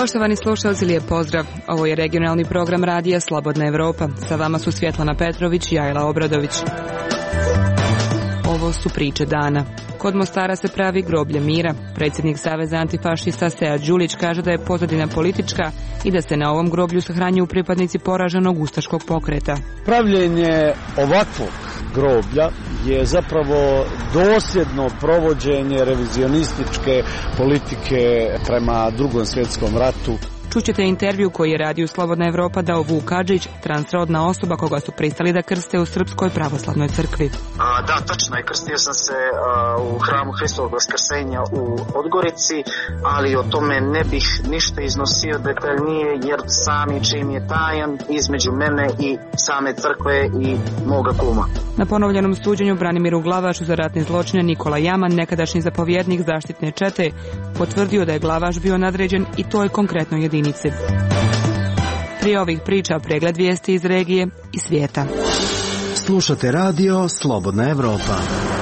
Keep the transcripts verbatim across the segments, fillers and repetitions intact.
Poštovani slušalci, lijep pozdrav. Ovo je regionalni program radija Slobodna Evropa. Sa vama su Svjetlana Petrović i Ajla Obradović. Ovo su priče dana. Kod Mostara se pravi groblje mira. Predsjednik Saveza antifašista Sead Đulić kaže da je pozadina politička i da se na ovom groblju sahranjuju pripadnici poraženog ustaškog pokreta. Pravljenje ovakvog groblja je zapravo dosljedno provođenje revizionističke politike prema Drugom svjetskom ratu. Čućete intervju koji je radio Slobodna Evropa dao Vuk Hadžić, transrodna osoba koga su pristali da krste u Srpskoj pravoslavnoj crkvi. A, da, tačno je, krstio sam se a, u hramu Hristovog Vaskrsenja u Podgorici, ali o tome ne bih ništa iznosio detaljnije, jer sami čin je tajan između mene i same crkve i moga kuma. Na ponovljenom suđenju Branimiru Glavašu za ratne zločine Nikola Jaman, nekadašnji zapovjednik zaštitne čete, potvrdio da je Glavaš bio nadređen i toj konkretnoj jedinici. Prije ovih priča pregled vijesti iz regije i svijeta. Slušate radio Slobodna Evropa.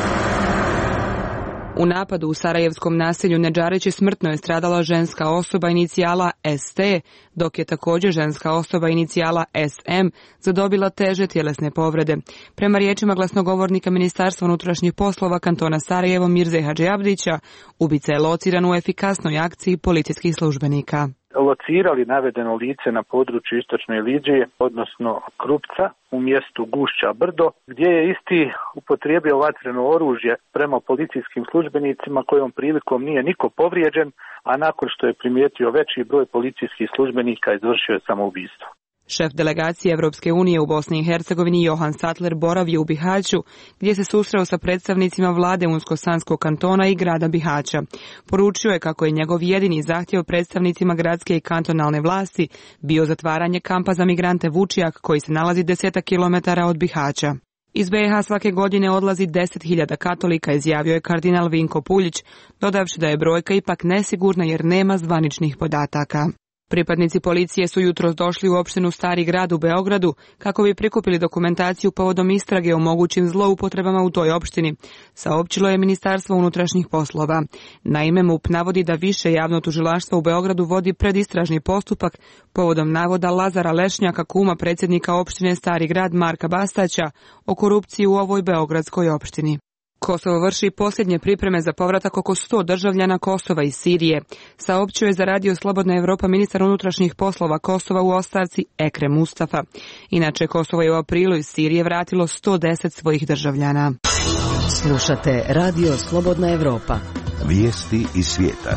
U napadu u sarajevskom naselju Nedžarići smrtno je stradala ženska osoba inicijala S T, dok je također ženska osoba inicijala S M zadobila teže tjelesne povrede. Prema riječima glasnogovornika Ministarstva unutrašnjih poslova kantona Sarajevo Mirze Hadžiabdića, ubica je lociran u efikasnoj akciji policijskih službenika. Locirali navedeno lice na području istočne Lidije, odnosno Krupca, u mjestu Gušća Brdo, gdje je isti upotrijebio vatreno oružje prema policijskim službenicima, kojom prilikom nije niko povrijeđen, a nakon što je primijetio veći broj policijskih službenika izvršio je samoubistvo. Šef delegacije Evropske unije u Bosni i Hercegovini Johan Sattler boravio u Bihaću, gdje se susreo sa predstavnicima vlade Unsko-Sanskog kantona i grada Bihaća. Poručio je kako je njegov jedini zahtjev predstavnicima gradske i kantonalne vlasti bio zatvaranje kampa za migrante Vučijak, koji se nalazi desetak kilometara od Bihaća. Iz B i H svake godine odlazi deset hiljada katolika, izjavio je kardinal Vinko Puljić, dodavši da je brojka ipak nesigurna jer nema zvaničnih podataka. Pripadnici policije su jutros došli u opštinu Stari grad u Beogradu kako bi prikupili dokumentaciju povodom istrage o mogućim zloupotrebama u toj opštini, saopćilo je Ministarstvo unutrašnjih poslova. Naime, M U P navodi da više javno tužilaštvo u Beogradu vodi predistražni postupak povodom navoda Lazara Lešnjaka, kuma predsjednika opštine Stari grad Marka Bastaća, o korupciji u ovoj beogradskoj opštini. Kosovo vrši posljednje pripreme za povratak oko sto državljana Kosova iz Sirije, saopćio je za radio Slobodna Evropa ministar unutrašnjih poslova Kosova u ostavci Ekrem Mustafa. Inače, Kosovo je u aprilu iz Sirije vratilo sto deset svojih državljana. Slušate radio Slobodna Evropa. Vijesti iz svijeta.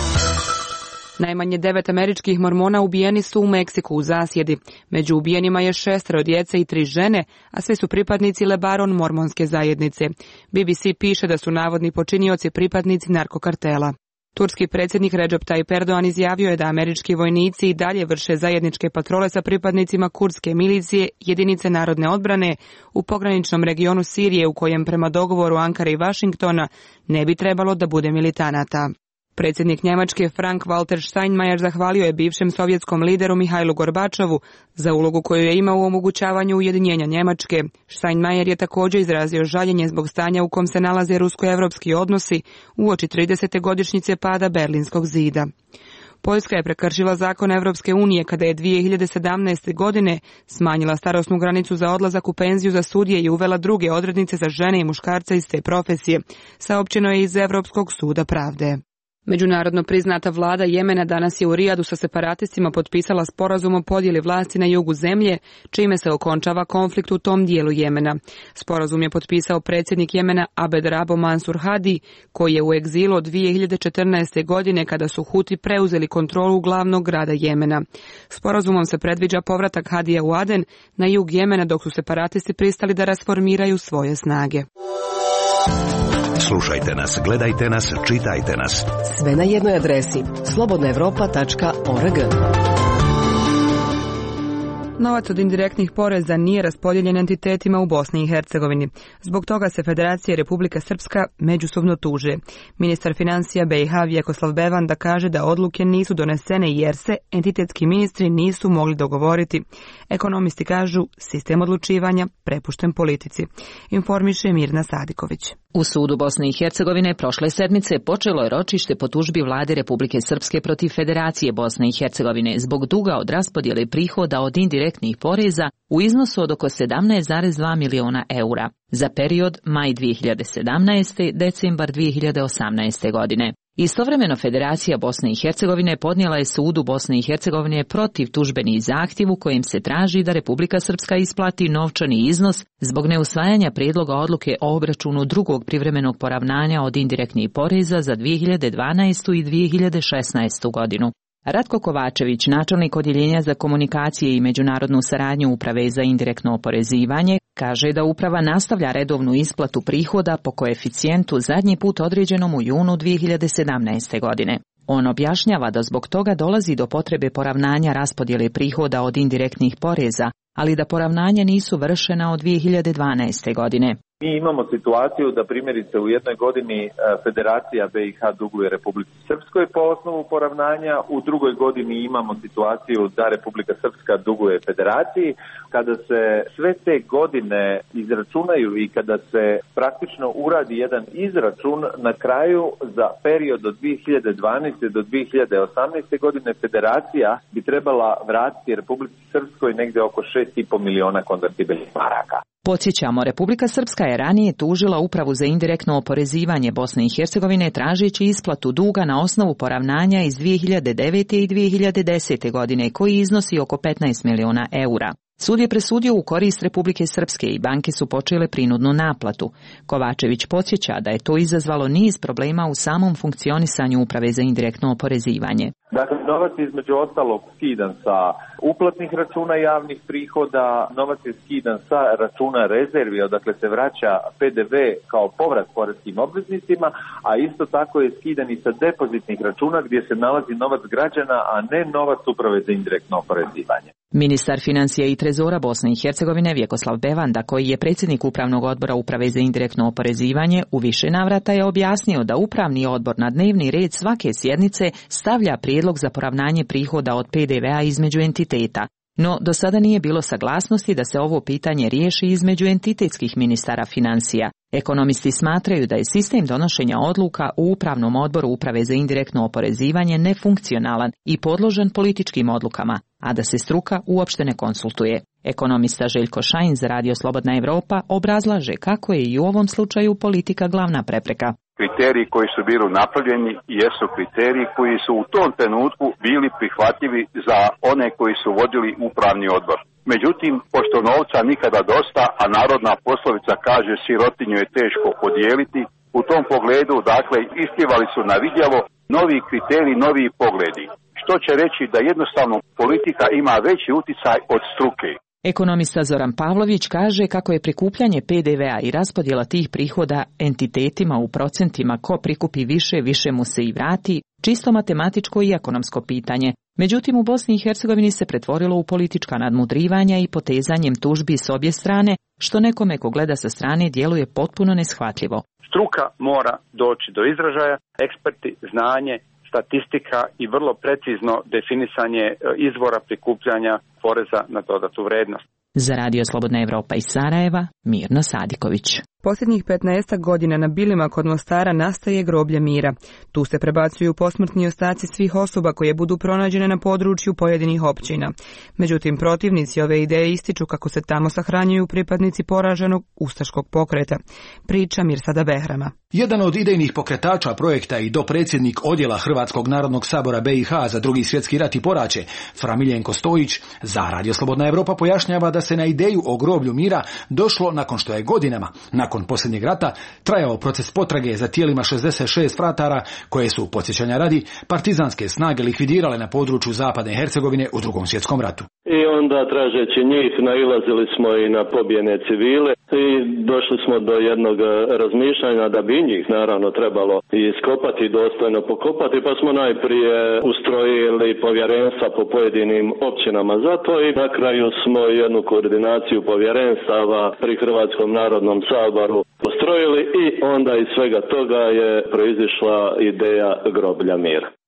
Najmanje devet američkih mormona ubijeni su u Meksiku u zasjedi. Među ubijenima je šestero djece i tri žene, a sve su pripadnici Lebaron mormonske zajednice. B B C piše da su navodni počinioci pripadnici narkokartela. Turski predsjednik Recep Tayyip Erdogan izjavio je da američki vojnici i dalje vrše zajedničke patrole sa pripadnicima kurdske milicije jedinice narodne odbrane u pograničnom regionu Sirije, u kojem prema dogovoru Ankare i Vašingtona ne bi trebalo da bude militanata. Predsjednik Njemačke Frank-Walter Steinmeier zahvalio je bivšem sovjetskom lideru Mihajlu Gorbačovu za ulogu koju je imao u omogućavanju ujedinjenja Njemačke. Steinmeier je također izrazio žaljenje zbog stanja u kom se nalaze rusko-evropski odnosi uoči tridesete godišnjice pada Berlinskog zida. Poljska je prekršila zakon Evropske unije kada je dvije hiljade sedamnaeste. godine smanjila starosnu granicu za odlazak u penziju za sudije i uvela druge odrednice za žene i muškarce iz te profesije, saopćeno je iz Evropskog suda pravde. Međunarodno priznata vlada Jemena danas je u Rijadu sa separatistima potpisala sporazum o podjeli vlasti na jugu zemlje, čime se okončava konflikt u tom dijelu Jemena. Sporazum je potpisao predsjednik Jemena Abed Rabo Mansur Hadi, koji je u egzilu od dvije hiljade četrnaeste. godine kada su Huti preuzeli kontrolu glavnog grada Jemena. Sporazumom se predviđa povratak Hadija u Aden na jug Jemena, dok su separatisti pristali da rasformiraju svoje snage. Slušajte nas, gledajte nas, čitajte nas. Sve na jednoj adresi slobodna evropa tačka org. Novac od indirektnih poreza nije raspodijeljen entitetima u Bosni i Hercegovini. Zbog toga se Federacija i Republika Srpska međusobno tuže. Ministar financija B i H Vjekoslav Bevanda kaže da odluke nisu donesene jer se entitetski ministri nisu mogli dogovoriti. Ekonomisti kažu sistem odlučivanja prepušten politici. Informiše Mirna Sadiković. U sudu Bosne i Hercegovine prošle sedmice počelo je ročište po tužbi vlade Republike Srpske protiv Federacije Bosne i Hercegovine zbog duga od raspodjele prihoda od indirektnih poreza u iznosu od oko sedamnaest zarez dva miliona eura za period maj dvije hiljade sedamnaeste. decembar dvije hiljade osamnaeste. godine. Istovremeno Federacija Bosne i Hercegovine podnijela je sudu Bosne i Hercegovine protiv tužbeni zahtjev u kojem se traži da Republika Srpska isplati novčani iznos zbog neusvajanja prijedloga odluke o obračunu drugog privremenog poravnanja od indirektnih poreza za dvije hiljade dvanaestu. i dvije hiljade šesnaestu. godinu. Ratko Kovačević, načelnik odjeljenja za komunikacije i međunarodnu saradnju Uprave za indirektno oporezivanje, kaže da uprava nastavlja redovnu isplatu prihoda po koeficijentu zadnji put određenom u junu dvije hiljade sedamnaeste. godine. On objašnjava da zbog toga dolazi do potrebe poravnanja raspodjele prihoda od indirektnih poreza, ali da poravnanja nisu vršena od dvije hiljade dvanaeste. godine. Mi imamo situaciju da primjerice u jednoj godini Federacija B i H duguje Republici Srpskoj po osnovu poravnanja, u drugoj godini imamo situaciju da Republika Srpska duguje Federaciji. Kada se sve te godine izračunaju i kada se praktično uradi jedan izračun, na kraju za period od dvije hiljade dvanaeste. do dvije hiljade osamnaeste. godine Federacija bi trebala vratiti Republici Srpskoj negdje oko šest i pol miliona konvertibilnih maraka. Podsjećamo, Republika Srpska je ranije tužila Upravu za indirektno oporezivanje Bosne i Hercegovine tražeći isplatu duga na osnovu poravnanja iz dvije hiljade devete. i dvije hiljade desete. godine koji iznosi oko petnaest miliona eura. Sud je presudio u korist Republike Srpske i banke su počele prinudnu naplatu. Kovačević podsjeća da je to izazvalo niz problema u samom funkcionisanju Uprave za indirektno oporezivanje. Dakle, novac je između ostalog skidan sa uplatnih računa javnih prihoda, novac je skidan sa računa rezervi, odakle se vraća P D V kao povrat poreskim obveznicima, a isto tako je skidan i sa depozitnih računa gdje se nalazi novac građana, a ne novac Uprave za indirektno oporezivanje. Ministar financija i trezora Bosne i Hercegovine Vjekoslav Bevanda, koji je predsjednik Upravnog odbora Uprave za indirektno oporezivanje, u više navrata je objasnio da Upravni odbor na dnevni red svake sjednice stavlja prijedlog za poravnanje prihoda od P D V-a između entiteta. No, do sada nije bilo saglasnosti da se ovo pitanje riješi između entitetskih ministara financija. Ekonomisti smatraju da je sistem donošenja odluka u Upravnom odboru Uprave za indirektno oporezivanje nefunkcionalan i podložen političkim odlukama, a da se struka uopšte ne konsultuje. Ekonomista Željko Šajn za Radio Slobodna Evropa obrazlaže kako je i u ovom slučaju politika glavna prepreka. Kriteriji koji su bili napravljeni jesu kriteriji koji su u tom trenutku bili prihvatljivi za one koji su vodili upravni odbor. Međutim, pošto novca nikada dosta, a narodna poslovica kaže sirotinju je teško podijeliti, u tom pogledu, dakle, isplivali su na vidjelo novi kriteriji, novi pogledi. Što će reći da jednostavno politika ima veći utjecaj od struke. Ekonomista Zoran Pavlović kaže kako je prikupljanje P D V-a i raspodjela tih prihoda entitetima u procentima ko prikupi više, više mu se i vrati, čisto matematičko i ekonomsko pitanje. Međutim, u Bosni i Hercegovini se pretvorilo u politička nadmudrivanja i potezanjem tužbi s obje strane, što nekome ko gleda sa strane djeluje potpuno neshvatljivo. Struka mora doći do izražaja, eksperti, znanje, statistika i vrlo precizno definisanje izvora prikupljanja poreza na dodatu vrednost. Za Radio Slobodna Evropa iz Sarajeva, Mirno Sadiković. Posljednjih petnaestak godina na Bilima kod Mostara nastaje groblje mira. Tu se prebacuju posmrtni ostaci svih osoba koje budu pronađene na području pojedinih općina. Međutim, protivnici ove ideje ističu kako se tamo sahranjuju pripadnici poraženog ustaškog pokreta. Priča Mirsada Behrama. Jedan od idejnih pokretača projekta i dopredsjednik odjela Hrvatskog narodnog sabora B i H za drugi svjetski rat i poraće, Fra Miljenko Stojić, za Radio Slobodna Evropa pojašnjava da se na ideju o groblju mira došlo nakon što je godinama, nakon posljednjeg rata, trajao proces potrage za tijelima šezdeset šest fratara koje su, podsjećanja radi, partizanske snage likvidirale na području zapadne Hercegovine u drugom svjetskom ratu. I onda, tražeći njih, nailazili smo i na pobijene civile i došli smo do jednog razmišljanja da bi njih naravno trebalo iskopati, dostojno pokopati, pa smo najprije ustrojili povjerenstva po pojedinim općinama za to i na kraju smo jednu koordinaciju povjerenstava pri Hrvatskom narodnom saboru postrojili i onda iz svega toga je proizišla ideja groblja mira.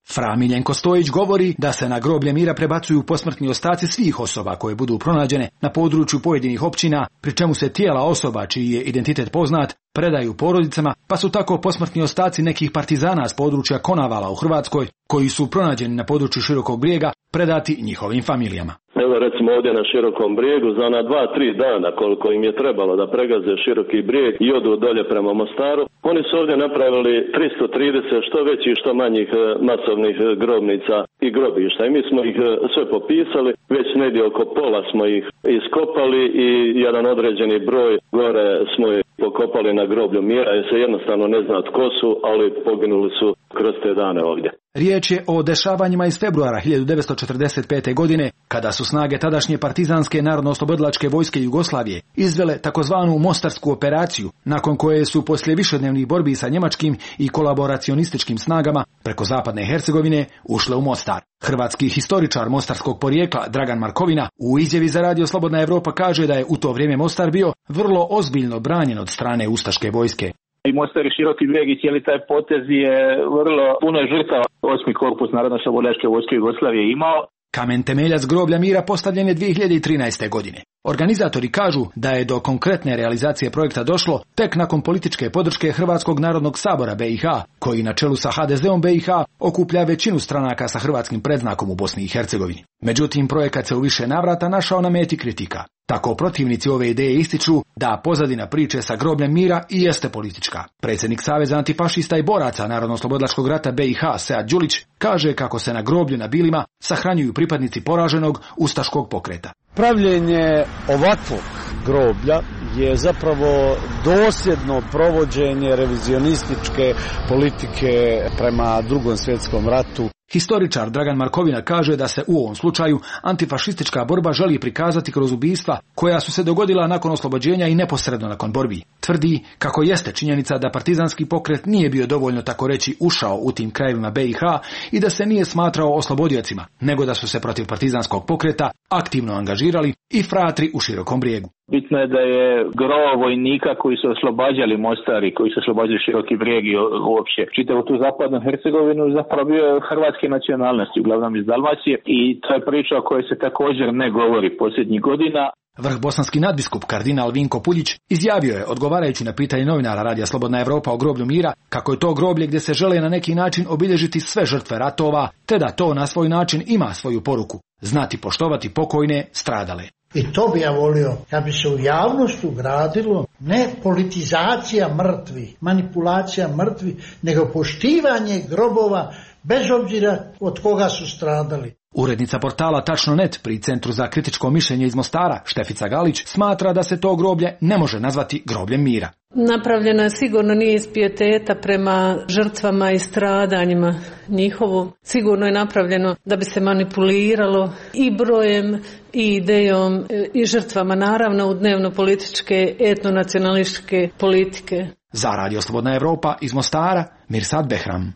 Fra Miljenko Stojić govori da se na groblje mira prebacuju posmrtni ostaci svih osoba koje budu pronađene na području pojedinih općina, pri čemu se tijela osoba čiji je identitet poznat predaju porodicama, pa su tako posmrtni ostaci nekih partizana s područja Konavala u Hrvatskoj, koji su pronađeni na području Širokog Brijega, predati njihovim familijama. Evo recimo ovdje na Širokom Brijegu za ona dva, tri dana koliko im je trebalo da pregaze Široki Brijeg i odu dolje prema Mostaru, oni su ovdje napravili tristo trideset što većih što manjih masovnih grobnica i grobišta i mi smo ih sve popisali, već negdje oko pola smo ih iskopali i jedan određeni broj gore smo ih pokopali na groblju mira jer se jednostavno ne zna tko su, ali poginuli su kroz te dane ovdje. Riječ je o dešavanjima iz februara hiljadu devetsto četrdeset pete. godine, kada su snage tadašnje partizanske narodno-oslobodilačke vojske Jugoslavije izvele takozvanu Mostarsku operaciju, nakon koje su poslije višednevnih borbi sa njemačkim i kolaboracionističkim snagama preko zapadne Hercegovine ušle u Mostar. Hrvatski historičar mostarskog porijekla Dragan Markovina u izjavi za Radio Slobodna Evropa kaže da je u to vrijeme Mostar bio vrlo ozbiljno branjen od strane ustaške vojske. I Mostar i Široki Brijeg i cijeli taj potez je vrlo puno žrtava osmi korpus Narodno-oslobodilačke vojske Jugoslavije imao. Kamen temeljac groblja mira postavljen je dvije hiljade trinaeste. godine. Organizatori kažu da je do konkretne realizacije projekta došlo tek nakon političke podrške Hrvatskog narodnog sabora B i H, koji na čelu sa H D Z-om B i H okuplja većinu stranaka sa hrvatskim predznakom u Bosni i Hercegovini. Međutim, projekat se u više navrata našao na meti kritika. Tako protivnici ove ideje ističu da pozadina priče sa grobljem mira i jeste politička. Predsjednik Saveza antifašista i boraca Narodno-oslobodilačkog rata B i H Sead Đulić kaže kako se na groblju na Bilima sahranjuju pripadnici poraženog ustaškog pokreta. Pravljenje ovakvog groblja je zapravo dosljedno provođenje revizionističke politike prema Drugom svjetskom ratu. Historičar Dragan Markovina kaže da se u ovom slučaju antifašistička borba želi prikazati kroz ubistva koja su se dogodila nakon oslobođenja i neposredno nakon borbi. Tvrdi kako jeste činjenica da partizanski pokret nije bio dovoljno tako reći ušao u tim krajevima B i H i da se nije smatrao oslobodiocima, nego da su se protiv partizanskog pokreta aktivno angažirali i fratri u Širokom Brijegu. Bitno je da je gro vojnika koji su oslobađali Mostar i koji su oslobađali Široki Brijeg i uopće čitavu tu zapadnu Hercegovinu zapravo bio hrvatske nacionalnosti, uglavnom iz Dalmacije, i to je priča o kojoj se također ne govori posljednjih godina. Vrh bosanski nadbiskup kardinal Vinko Puljić izjavio je, odgovarajući na pitanje novinara Radija Slobodna Evropa o groblju mira, kako je to groblje gdje se žele na neki način obilježiti sve žrtve ratova, te da to na svoj način ima svoju poruku, znati poštovati pokojne stradale. I to bi ja volio, kad bi se u javnost ugradilo ne politizacija mrtvi, manipulacija mrtvi, nego poštivanje grobova bez obzira od koga su stradali. Urednica portala Tačno net pri Centru za kritičko mišljenje iz Mostara, Štefica Galić, smatra da se to groblje ne može nazvati grobljem mira. Napravljeno je sigurno nije iz pijeteta prema žrtvama i stradanjima njihovu. Sigurno je napravljeno da bi se manipuliralo i brojem i idejom i žrtvama, naravno u dnevno-političke, etnonacionalističke politike. Za Radio Slobodna Evropa iz Mostara, Mirsad Behram.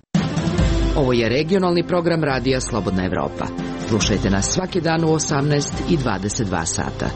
Ovo je regionalni program Radija Slobodna Evropa. Slušajte nas svaki dan u osamnaest i dvadeset dva sata.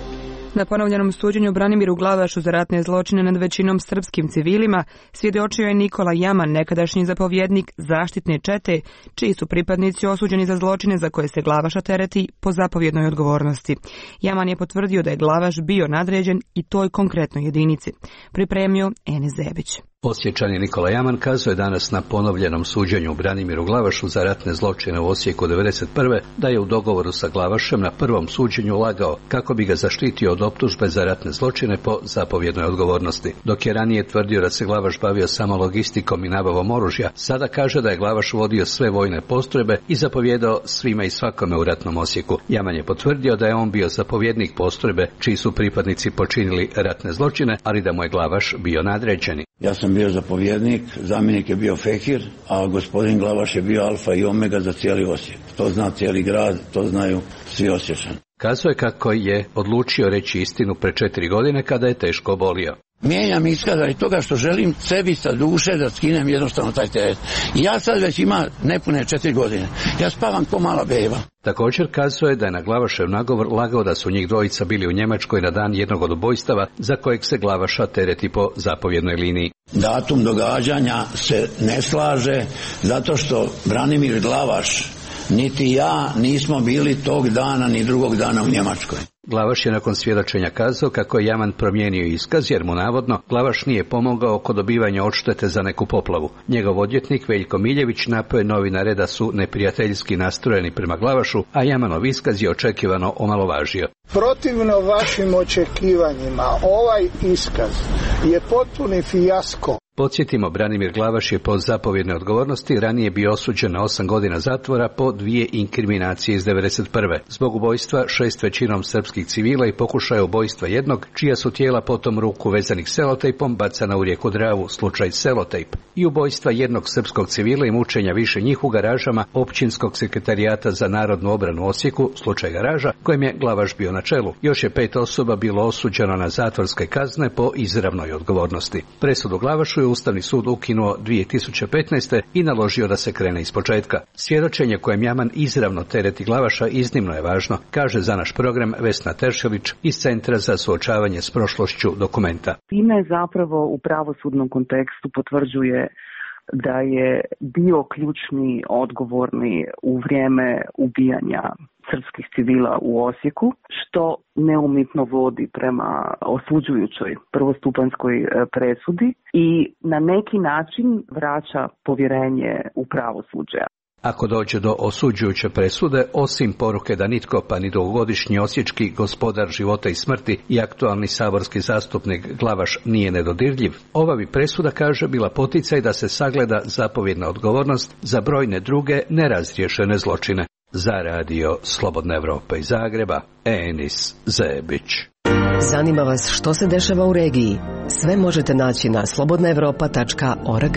Na ponovljenom suđenju Branimiru Glavašu za ratne zločine nad većinom srpskim civilima svjedočio je Nikola Jaman, nekadašnji zapovjednik zaštitne čete, čiji su pripadnici osuđeni za zločine za koje se Glavaša tereti po zapovjednoj odgovornosti. Jaman je potvrdio da je Glavaš bio nadređen i toj konkretnoj jedinici. Pripremio Enes Zebić. Osječanin Nikola Jaman kazuje danas na ponovljenom suđenju Branimiru Glavašu za ratne zločine u Osijeku devedeset prve da je u dogovoru sa Glavašem na prvom suđenju lagao kako bi ga zaštitio od optužbe za ratne zločine po zapovjednoj odgovornosti. Dok je ranije tvrdio da se Glavaš bavio samo logistikom i nabavom oružja, sada kaže da je Glavaš vodio sve vojne postrojbe i zapovjedao svima i svakome u ratnom Osijeku. Jaman je potvrdio da je on bio zapovjednik postrojbe čiji su pripadnici počinili ratne zločine, ali da mu je Glavaš bio nadređeni. Ja sam bio zapovjednik, zamjenik je bio Fekir, a gospodin Glavaš je bio alfa i omega za cijeli Osijek. To zna cijeli grad, to znaju svi Osječani. Kazuje kako je odlučio reći istinu pre četiri godine kada je teško obolio. Mijenjam iskaz radi toga što želim sebi sa duše da skinem jednostavno taj teret. I ja sad već ima nepune četiri godine. Ja spavam ko mala beba. Također kazuje da je na Glavašev nagovor lagao da su njih dvojica bili u Njemačkoj na dan jednog od ubojstava za kojeg se Glavaša tereti po zapovjednoj liniji. Datum događanja se ne slaže zato što Branimir Glavaš, niti ja nismo bili tog dana ni drugog dana u Njemačkoj. Glavaš je nakon svjedočenja kazao kako je Jaman promijenio iskaz jer mu navodno Glavaš nije pomogao kod dobivanja odštete za neku poplavu. Njegov odvjetnik Veljko Miljević napao je novinare da su neprijateljski nastrojeni prema Glavašu, a Jamanov iskaz je očekivano omalovažio. Protivno vašim očekivanjima, ovaj iskaz je potpuni fijasko. Podsjetimo, Branimir Glavaš je po zapovjednoj odgovornosti ranije bio osuđen na osam godina zatvora po dvije inkriminacije iz devedeset prve. Zbog ubojstva šest većinom srpskih civila i pokušaja ubojstva jednog, čija su tijela potom ruku vezanih selotejpom bacana u rijeku Dravu, slučaj Selotejp, i ubojstva jednog srpskog civila i mučenja više njih u garažama Općinskog sekretarijata za narodnu obranu u Osijeku, slučaj Garaža, kojem je Glavaš bio na čelu. Još je pet osoba bilo osuđeno na zatvorske kazne po izravnoj odgovornosti. Presudu Glavašu je Ustavni sud ukinuo dvije tisuće petnaeste. i naložio da se krene ispočetka. Svjedočenje kojem Jaman izravno tereti Glavaša iznimno je važno, kaže za naš program Vesna Teršelić iz Centra za suočavanje s prošlošću Dokumenta. Time zapravo u pravosudnom kontekstu potvrđuje da je bio ključni odgovorni u vrijeme ubijanja srpskih civila u Osijeku, što neumitno vodi prema osuđujućoj prvostupanjskoj presudi i na neki način vraća povjerenje u pravosuđe. Ako dođe do osuđujuće presude, osim poruke da nitko pa ni dugogodišnji osječki gospodar života i smrti i aktualni saborski zastupnik Glavaš nije nedodirljiv, ova bi presuda, kaže, bila poticaj da se sagleda zapovjedna odgovornost za brojne druge nerazriješene zločine. Za radio Slobodna Evropa iz Zagreba, Enis Zebić. Zanima vas što se dešava u regiji? Sve možete naći na slobodna evropa tačka org.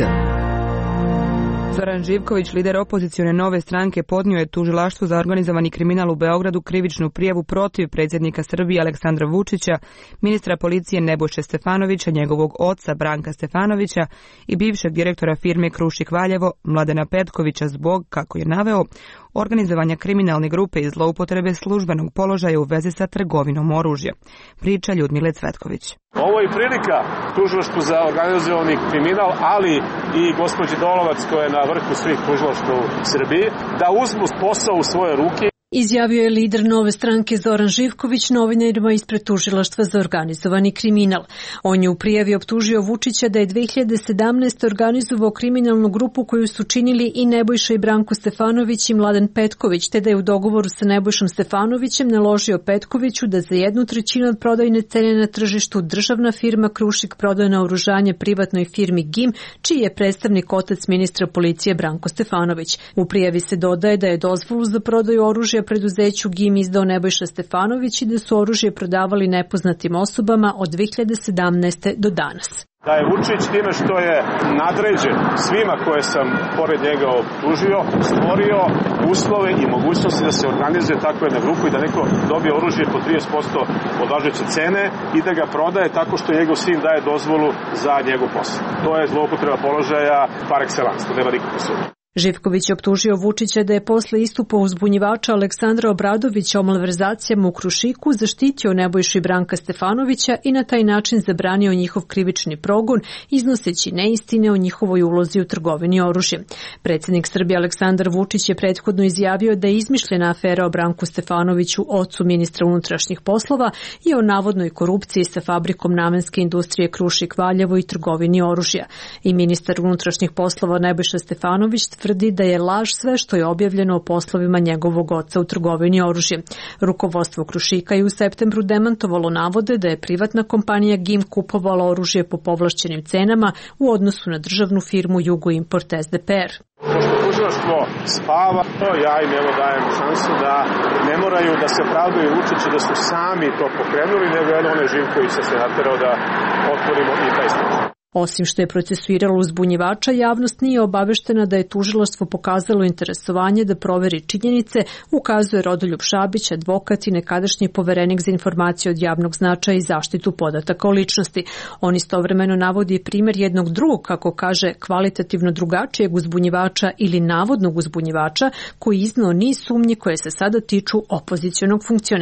Zoran Živković, lider opozicione Nove stranke, podnio je tužilaštvu za organizovani kriminal u Beogradu krivičnu prijavu protiv predsjednika Srbije Aleksandra Vučića, ministra policije Nebojše Stefanovića, njegovog oca Branka Stefanovića i bivšeg direktora firme Krušik Valjevo Mladena Petkovića zbog, kako je naveo, organizovanja kriminalne grupe i zloupotrebe službenog položaja u vezi sa trgovinom oružja. Priča Ljudmile Cvetković. Ovo je prilika tužilaštvu za organizovani kriminal, ali i gospođi Dolovac, koja je na vrhu svih tužilaštva u Srbiji, da uzmu posao u svoje ruke. Izjavio je lider Nove stranke Zoran Živković novinarima ispred tužilaštva za organizovani kriminal. On je u prijavi optužio Vučića da je dve hiljade sedamnaeste. organizovao kriminalnu grupu koju su činili i Nebojša i Branko Stefanović i Mladen Petković, te da je u dogovoru sa Nebojšom Stefanovićem naložio Petkoviću da za jednu trećinu od prodajne cene na tržištu državna firma Krušik prodaje naoružanje privatnoj firmi G I M, čiji je predstavnik otac ministra policije Branko Stefanović. U prijavi se dodaje da je dozvolu za prodaju oružja preduzeću G I M izdao Nebojša Stefanović i da su oružje prodavali nepoznatim osobama od dve hiljade sedamnaeste. do danas. Da je Vučić time što je nadređen svima koje sam pored njega optužio, stvorio uslove i mogućnosti da se organizuje takva jedna grupa i da neko dobije oružje po trideset posto od važeće cene i da ga prodaje tako što njegov sin daje dozvolu za njegov posao. To je zloupotreba položaja par excellence, to nema nikakve sumnje. Živković je optužio Vučića da je posle istupa uzbunjivača Aleksandra Obradovića o malverzacijama u Krušiku zaštitio Nebojšu i Branka Stefanovića i na taj način zabranio njihov krivični progon, iznoseći neistine o njihovoj ulozi u trgovini oružjem. Predsjednik Srbije Aleksandar Vučić je prethodno izjavio da je izmišljena afera o Branku Stefanoviću, ocu ministra unutrašnjih poslova, i o navodnoj korupciji sa fabrikom namenske industrije Krušik Valjevo i trgovini oružja. I ministar unutrašnjih poslova Nebojša Stefanović tvrdi da je laž sve što je objavljeno o poslovima njegovog oca u trgovini oružjem. Rukovodstvo Krušika je u septembru demantovalo navode da je privatna kompanija G I M kupovala oružje po povlašćenim cenama u odnosu na državnu firmu Jugoimport S D P R. Pošto tužilaštvo spava, ja im evo dajem šansu da ne moraju da se pravdaju Vučića da su sami to pokrenuli, nego je onaj Živković se naterao da otvorimo i taj slučaj. Osim što je procesuiralo uzbunjivača, javnost nije obaveštena da je tužilaštvo pokazalo interesovanje da proveri činjenice, ukazuje Rodoljub Šabić, advokat i nekadašnji poverenik za informacije od javnog značaja i zaštitu podataka o ličnosti. On istovremeno navodi primjer jednog drugog, kako kaže, kvalitativno drugačijeg uzbunjivača ili navodnog uzbunjivača koji izneo niz sumnji koje se sada tiču opozicionog funkcionera.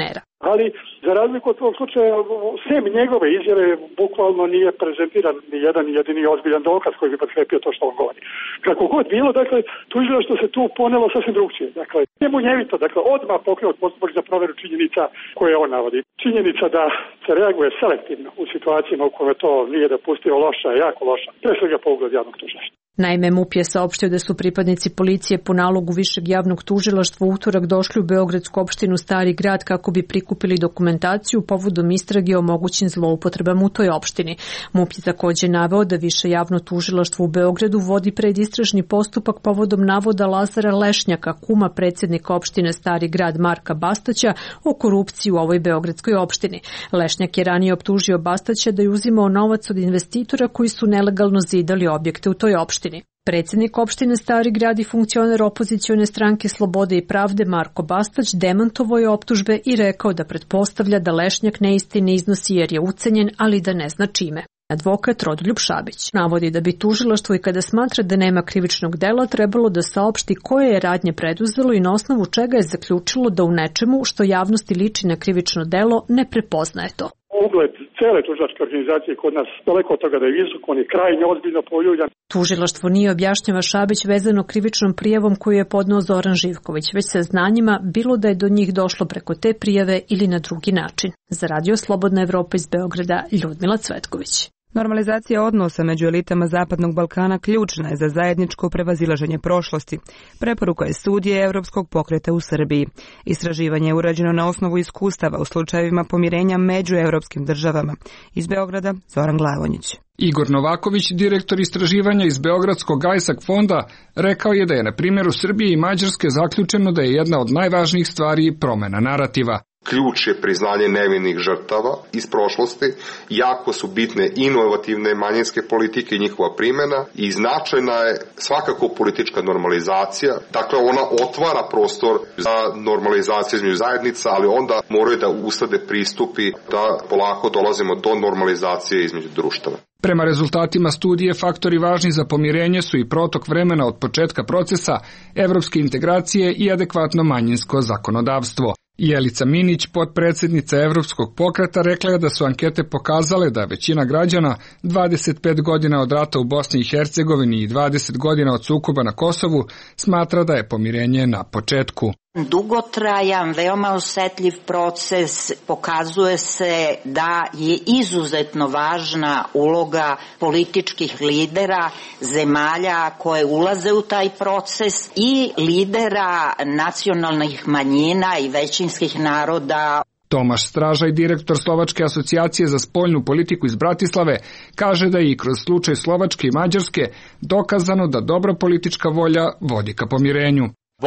Ali, za razliku od tog slučaja, sem njegove izjave bukvalno nije prezentiran ni jedan jedini ozbiljan dokaz koji bi potkrepio to što on govori. Kako god bilo, dakle, tužilaštvo se tu ponelo sasvim drugčije. Dakle, njemu njevito, dakle, odmah pokrenut postupak za proveru činjenica koje on navodi. Činjenica da se reaguje selektivno u situacijama u kojoj to nije dopustivo loša, jako loša, pre svega po ugled javnog tužilaštva. Naime, M U P je saopštio da su pripadnici policije po nalogu Višeg javnog tužilaštva u utorak došli u Beogradsku opštinu Stari grad kako bi prikupili dokumentaciju povodom istrage o mogućim zloupotrebama u toj opštini. M U P je također naveo da Više javno tužilaštvo u Beogradu vodi predistražni postupak povodom navoda Lazara Lešnjaka, kuma predsjednika opštine Stari grad Marka Bastaća, o korupciji u ovoj beogradskoj opštini. Lešnjak je ranije optužio Bastaća da je uzimao novac od investitora koji su nelegalno zidali objekte u toj opštini. Predsjednik opštine Stari grad i funkcioner opozicione stranke Slobode i pravde Marko Bastać demantovao je optužbe i rekao da pretpostavlja da Lešnjak neistine iznosi jer je ucenjen, ali da ne zna čime. Advokat Rodoljub Šabić navodi da bi tužilaštvo i kada smatra da nema krivičnog dela trebalo da saopšti koje je radnje preduzelo i na osnovu čega je zaključilo da u nečemu što javnosti liči na krivično delo ne prepoznaje to. Ugled cele tužilačke organizacije kod nas daleko od toga da je visok, on je krajnje ozbiljno poljuljan. Tužilaštvo nije, objašnjava Šabić, vezano krivičnom prijavom koju je podneo Zoran Živković, već saznanjima bilo da je do njih došlo preko te prijave ili na drugi način. Za Radio Slobodna Evropa iz Beograda, Ljudmila Cvetković. Normalizacija odnosa među elitama Zapadnog Balkana ključna je za zajedničko prevazilaženje prošlosti. Preporuka je studije Evropskog pokreta u Srbiji. Istraživanje je urađeno na osnovu iskustava u slučajevima pomirenja među evropskim državama. Iz Beograda, Zoran Glavonjić. Igor Novaković, direktor istraživanja iz Beogradskog Gajsak fonda, rekao je da je na primjeru Srbije i Mađarske zaključeno da je jedna od najvažnijih stvari promjena narativa. Ključ je priznanje nevinih žrtava iz prošlosti, jako su bitne inovativne manjinske politike i njihova primjena i značajna je svakako politička normalizacija. Dakle, ona otvara prostor za normalizaciju između zajednica, ali onda moraju da uslede pristupi da polako dolazimo do normalizacije između društava. Prema rezultatima studije, faktori važni za pomirenje su i protok vremena od početka procesa, evropske integracije i adekvatno manjinsko zakonodavstvo. Jelica Minić, potpredsjednica Evropskog pokreta, rekla je da su ankete pokazale da većina građana dvadeset pet godina od rata u Bosni i Hercegovini i dvadeset godina od sukoba na Kosovu smatra da je pomirenje na početku. Dugotrajan, veoma osetljiv proces, pokazuje se da je izuzetno važna uloga političkih lidera, zemalja koje ulaze u taj proces i lidera nacionalnih manjina i većinskih naroda. Tomaš Stražaj, direktor Slovačke asocijacije za spoljnu politiku iz Bratislave, kaže da je i kroz slučaj Slovačke i Mađarske dokazano da dobra politička volja vodi ka pomirenju.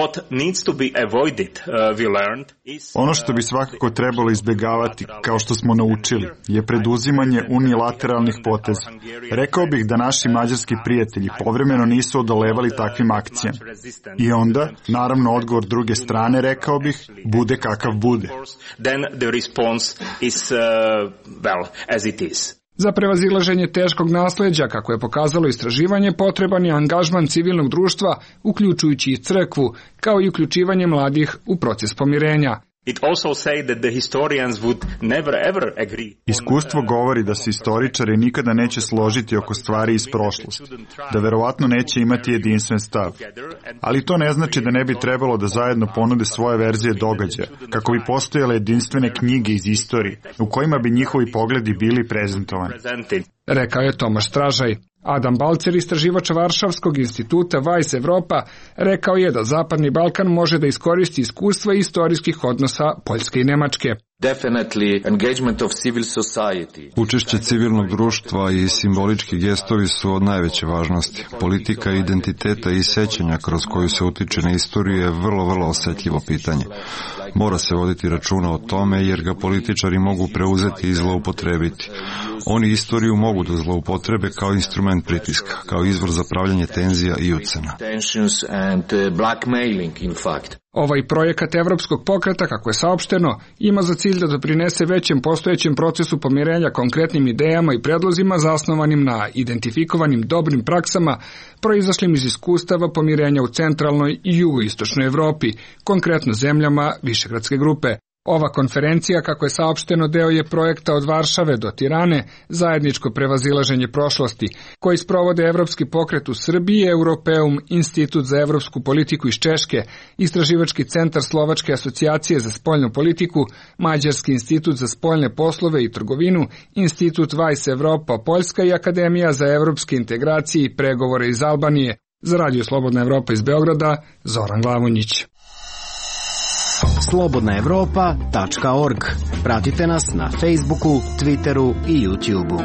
Ono što bi svakako trebalo izbjegavati, kao što smo naučili, je preduzimanje unilateralnih poteza. Rekao bih da naši mađarski prijatelji povremeno nisu odolevali takvim akcijama. I onda, naravno, odgovor druge strane, rekao bih, bude kakav bude. Za prevazilaženje teškog nasleđa, kako je pokazalo istraživanje, potreban je angažman civilnog društva, uključujući i crkvu, kao i uključivanje mladih u proces pomirenja. Iskustvo govori da se istoričari nikada neće složiti oko stvari iz prošlosti, da verovatno neće imati jedinstven stav. Ali to ne znači da ne bi trebalo da zajedno ponude svoje verzije događaja, kako bi postojale jedinstvene knjige iz istorije, u kojima bi njihovi pogledi bili prezentovani. Rekao je Tomaš Stražaj. Adam Balcer, istraživač Varšavskog instituta Vice Evropa, rekao je da Zapadni Balkan može da iskoristi iskustva istorijskih odnosa Poljske i Nemačke. Učešće civilnog društva i simbolički gestovi su od najveće važnosti. Politika identiteta i sećanja kroz koju se utiče na istoriju je vrlo, vrlo osjetljivo pitanje. Mora se voditi računa o tome jer ga političari mogu preuzeti i zloupotrebiti. Oni istoriju mogu da zloupotrebe kao instrument pritiska, kao izvor za pravljanje tenzija i ucena. Ovaj projekat Evropskog pokreta, kako je saopšteno, ima za cilj da doprinese većem postojećem procesu pomirenja konkretnim idejama i predlozima zasnovanim na identifikovanim dobrim praksama proizašlim iz iskustava pomirenja u centralnoj i jugoistočnoj Evropi, konkretno zemljama Višegradske grupe. Ova konferencija, kako je saopšteno, deo je projekta Od Varšave do Tirane, zajedničko prevazilaženje prošlosti, koji sprovode Evropski pokret u Srbiji, Europeum, Institut za evropsku politiku iz Češke, Istraživački centar Slovačke asocijacije za spoljnu politiku, Mađarski institut za spoljne poslove i trgovinu, Institut Vice Evropa Poljska i Akademija za evropske integracije i pregovore iz Albanije. Za Radio Slobodna Evropa iz Beograda, Zoran Glavonjić. slobodna evropa tačka org. Pratite nas na Facebooku, Twitteru i YouTubeu.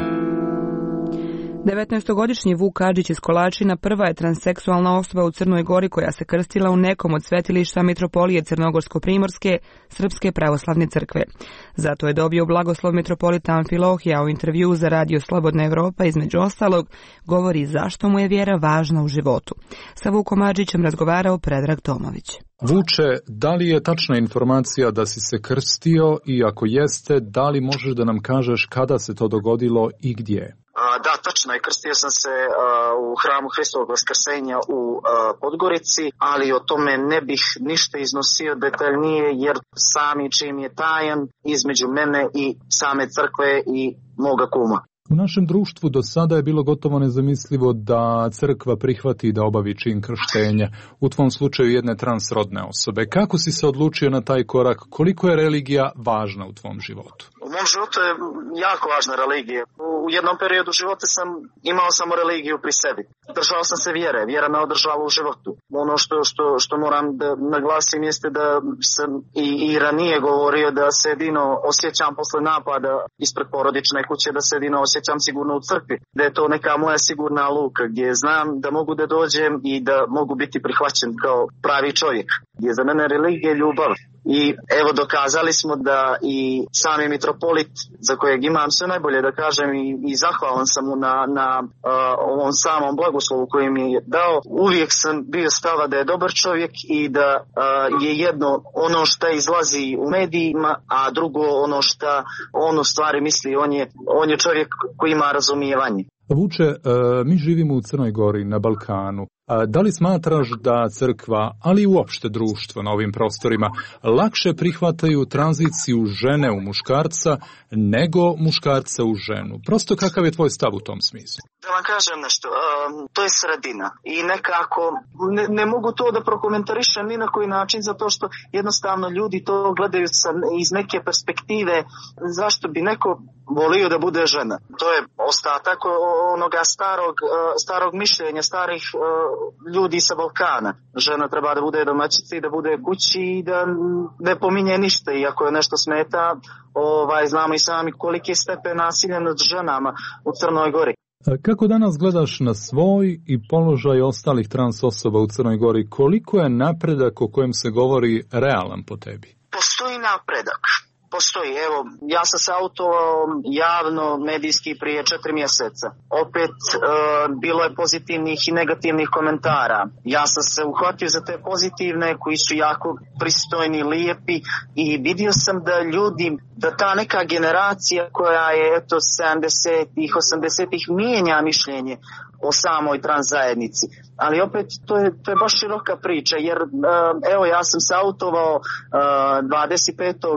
devetnaestogodišnji Vuk Adžić iz Kolačina prva je transseksualna osoba u Crnoj Gori koja se krstila u nekom od svetilišta mitropolije Crnogorsko-Primorske Srpske pravoslavne crkve. Zato je dobio blagoslov mitropolita Amfilohija. U intervju za Radio Slobodna Evropa između ostalog govori zašto mu je vjera važna u životu. Sa Vukom Adžićem razgovarao Predrag Tomović. Vuče, da li je tačna informacija da si se krstio i ako jeste, da li možeš da nam kažeš kada se to dogodilo i gdje? Da, tačno je, krstio sam se uh, u hramu Hristovog Vaskrsenja u uh, Podgorici, ali o tome ne bih ništa iznosio detaljnije jer sami čin je tajan između mene i same crkve i moga kuma. U našem društvu do sada je bilo gotovo nezamislivo da crkva prihvati da obavi čin krštenja, u tvom slučaju jedne transrodne osobe. Kako si se odlučio na taj korak? Koliko je religija važna u tvom životu? U mom životu je jako važna religija. U jednom periodu života sam imao samo religiju pri sebi. Držao sam se vjere, vjera me održava u životu. Ono što, što, što moram da naglasim jeste da sam i, i ranije govorio da se jedino osjećam posle napada ispred porodične kuće, da se jedino osjećam sigurno u crkvi. Da je to neka moja sigurna luka gdje znam da mogu da dođem i da mogu biti prihvaćen kao pravi čovjek. Gdje za mene religija je ljubav. I evo dokazali smo da i sami mitropolit za kojeg imam sve najbolje da kažem i, i zahvalan sam mu na, na uh, ovom samom blagoslovu koji mi je dao. Uvijek sam bio stava da je dobar čovjek i da uh, je jedno ono što izlazi u medijima, a drugo ono što on u stvari misli, on je, on je čovjek koji ima razumijevanje. Vuče, mi živimo u Crnoj Gori, na Balkanu. Da li smatraš da crkva, ali i uopšte društvo na ovim prostorima, lakše prihvataju tranziciju žene u muškarca nego muškarca u ženu? Prosto kakav je tvoj stav u tom smislu? Da vam kažem nešto, um, to je sredina i nekako ne, ne mogu to da prokomentarišem ni na koji način zato što jednostavno ljudi to gledaju sa, iz neke perspektive zašto bi neko volio da bude žena. To je ostatak onoga starog, starog mišljenja, starih uh, ljudi sa Balkana. Žena treba da bude domaćica i da bude kući i da ne pominje ništa i ako je nešto smeta, ovaj, znamo i sami koliki je stepen nasilja nad ženama u Crnoj Gori. Kako danas gledaš na svoj i položaj ostalih trans osoba u Crnoj Gori? Koliko je napredak o kojem se govori realan po tebi? Postoji napredak. Postoji, evo, ja sam se autovao javno, medijski prije četiri mjeseca. Opet e, bilo je pozitivnih i negativnih komentara. Ja sam se uhvatio za te pozitivne koji su jako pristojni, lijepi i vidio sam da ljudi, da ta neka generacija koja je eto sedamdesetih, osamdesetih mijenja mišljenje o samoj trans zajednici. Ali opet to je, to je baš široka priča jer evo ja sam se autovao dvadeset petog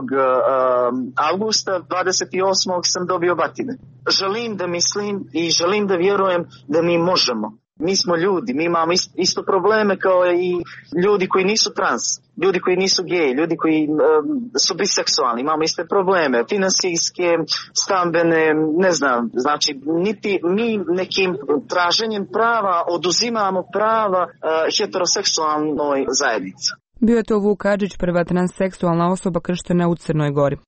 avgusta, dvadeset osmog sam dobio batine. Želim da mislim i želim da vjerujem da mi možemo. Mi smo ljudi, mi imamo isto probleme kao i ljudi koji nisu trans, ljudi koji nisu geji, ljudi koji um, su biseksualni, imamo iste probleme, finansijske, stambene, ne znam, znači niti mi nekim traženjem prava oduzimamo prava uh, heteroseksualnoj zajednici. Bio je to Vuk Adžić, prva transseksualna osoba krštena u Crnoj Gori.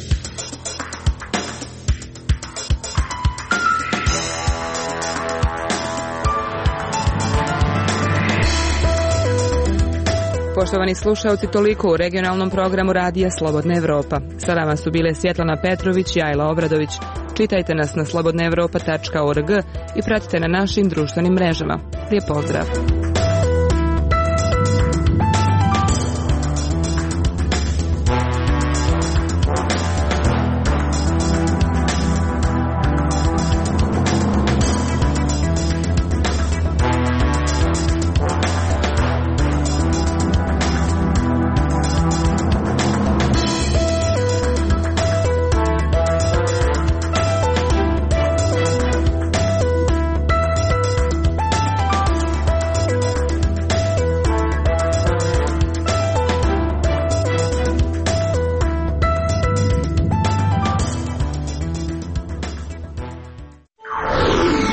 Poštovani slušalci, toliko u regionalnom programu Radija Slobodna Evropa. Sa vama su bile Svjetlana Petrović i Ajla Obradović. Čitajte nas na slobodna evropa tačka org i pratite na našim društvenim mrežama. Lijep pozdrav!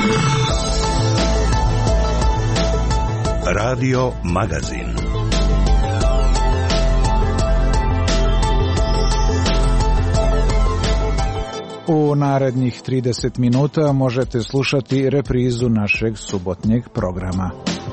Radio Magazin. U narednih trideset minuta možete slušati reprizu našeg subotnjeg programa.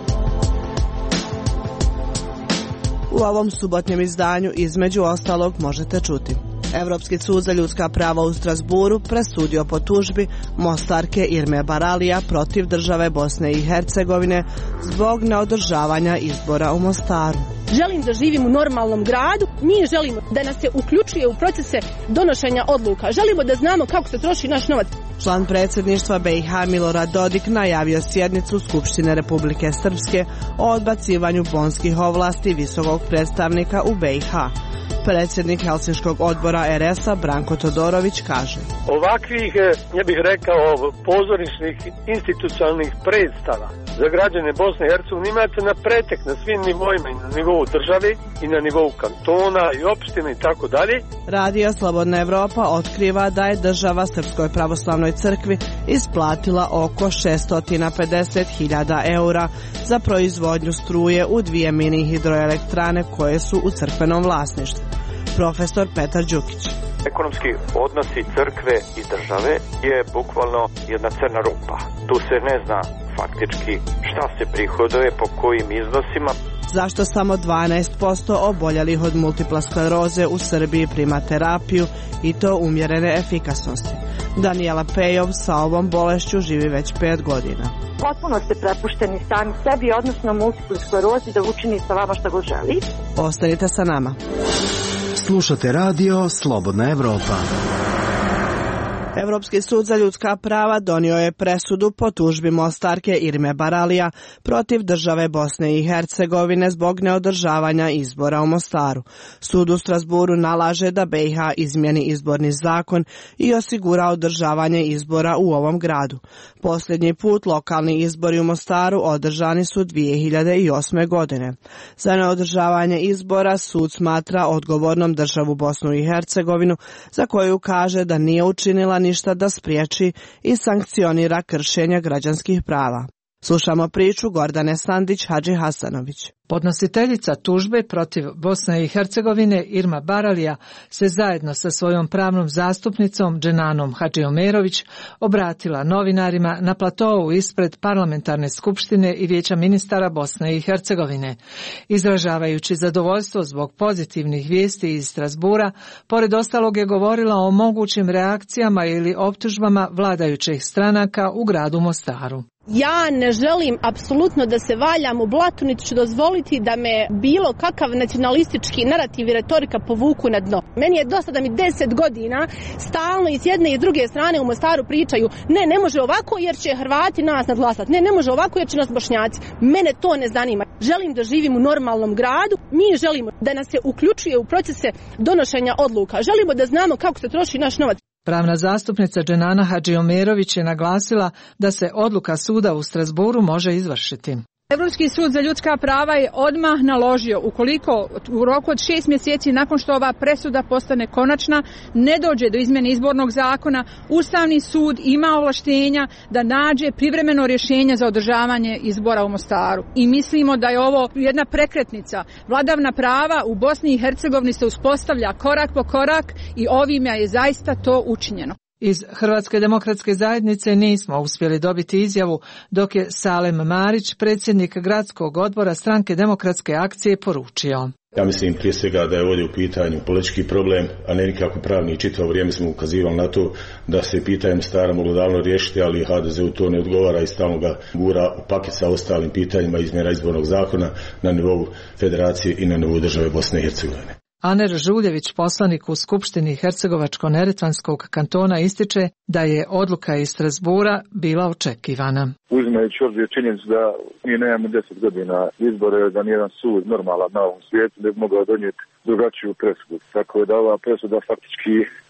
U ovom subotnjem izdanju između ostalog možete čuti: Evropski sud za ljudska prava u Strasburu presudio po tužbi Mostarke Irme Baralija protiv države Bosne i Hercegovine zbog neodržavanja izbora u Mostaru. Želim da živim u normalnom gradu, mi želimo da nas se uključuje u procese donošenja odluka, želimo da znamo kako se troši naš novac. Član predsjedništva B i H Milorad Dodik najavio sjednicu Skupštine Republike Srpske o odbacivanju bonskih ovlasti visokog predstavnika u B i H. Predsjednik Helsinškog odbora R S-a Branko Todorović kaže: Ovakvih, ja bih rekao, pozorišnih institucionalnih predstava za građane Bosne i Hercegovine imate na pretek na svim nivoima, i na nivou države i na nivou kantona i opštine i tako dalje. Radio Slobodna Evropa otkriva da je država Srpskoj pravoslavnoj crkvi isplatila oko šesto pedeset hiljada eura za proizvodnju struje u dvije mini hidroelektrane koje su u crkvenom vlasništvu. Profesor Petar Đukić: Ekonomski odnosi crkve i države je bukvalno jedna crna rupa. Tu se ne zna faktički šta se prihoduje, po kojim iznosima. Zašto samo dvanaest posto oboljelih od multipla skleroze u Srbiji prima terapiju i to umjerene efikasnosti? Danijela Pejov sa ovom bolešću živi već pet godina. Potpuno ste prepušteni sami sebi, odnosno multipla sklerozi, da učini sa vama šta god želi. Ostanite sa nama. Slušate radio Slobodna Evropa. Evropski sud za ljudska prava donio je presudu po tužbi Mostarke Irme Baralija protiv države Bosne i Hercegovine zbog neodržavanja izbora u Mostaru. Sud u Strasburu nalaže da B i H izmjeni izborni zakon i osigura održavanje izbora u ovom gradu. Posljednji put lokalni izbori u Mostaru održani su dvije hiljade osme. godine. Za neodržavanje izbora sud smatra odgovornom državu Bosnu i Hercegovinu, za koju kaže da nije učinila ništa da spriječi i sankcionira kršenja građanskih prava. Slušamo priču Gordane Sandić Hadži Hasanović. Podnositeljica tužbe protiv Bosne i Hercegovine Irma Baralija se zajedno sa svojom pravnom zastupnicom Dženanom Hadžiomerović obratila novinarima na platovu ispred Parlamentarne skupštine i Vijeća ministara Bosne i Hercegovine. Izražavajući zadovoljstvo zbog pozitivnih vijesti iz Strasbura, pored ostalog je govorila o mogućim reakcijama ili optužbama vladajućih stranaka u gradu Mostaru. Ja ne želim apsolutno da se valjam u blatu, niti ću dozvoliti da me bilo kakav nacionalistički narativ i retorika povuku na dno. Meni je dosta da mi deset godina stalno i s jedne i s druge strane u Mostaru pričaju: ne, ne može ovako jer će Hrvati nas nadglasati, ne, ne može ovako jer će nas Bošnjaci. Mene to ne zanima. Želim da živim u normalnom gradu, mi želimo da nas se uključuje u procese donošenja odluka, želimo da znamo kako se troši naš novac. Pravna zastupnica Dženana Hadžiomerović je naglasila da se odluka suda u Strasburu može izvršiti. Evropski sud za ljudska prava je odmah naložio, ukoliko u roku od šest mjeseci nakon što ova presuda postane konačna ne dođe do izmjene izbornog zakona, Ustavni sud ima ovlaštenja da nađe privremeno rješenje za održavanje izbora u Mostaru. I mislimo da je ovo jedna prekretnica. Vladavna prava u Bosni i Hercegovini se uspostavlja korak po korak i ovime je zaista to učinjeno. Iz Hrvatske demokratske zajednice nismo uspjeli dobiti izjavu, dok je Salem Marić, predsjednik gradskog odbora Stranke demokratske akcije, poručio: Ja mislim prije svega da je ovdje u pitanju politički problem, a ne nikako pravni. Čitavo vrijeme smo ukazivali na to da se pitanje Mostara moglo davno riješiti, ali ha de ze-u to ne odgovara i stalno ga gura u paket sa ostalim pitanjima izmjena izbornog zakona na nivou federacije i na nivou države Bosne i Hercegovine. Aner Žuljević, poslanik u Skupštini Hercegovačko-neretvanskog kantona, ističe da je odluka iz Strasbura bila očekivana. Uzimajući obzir činjenicu da mi nemamo deset godina izbore, da nijedan sud normalan na ovom svijetu ne bi mogao donijeti drugačiju presudu. Tako da ova presuda faktički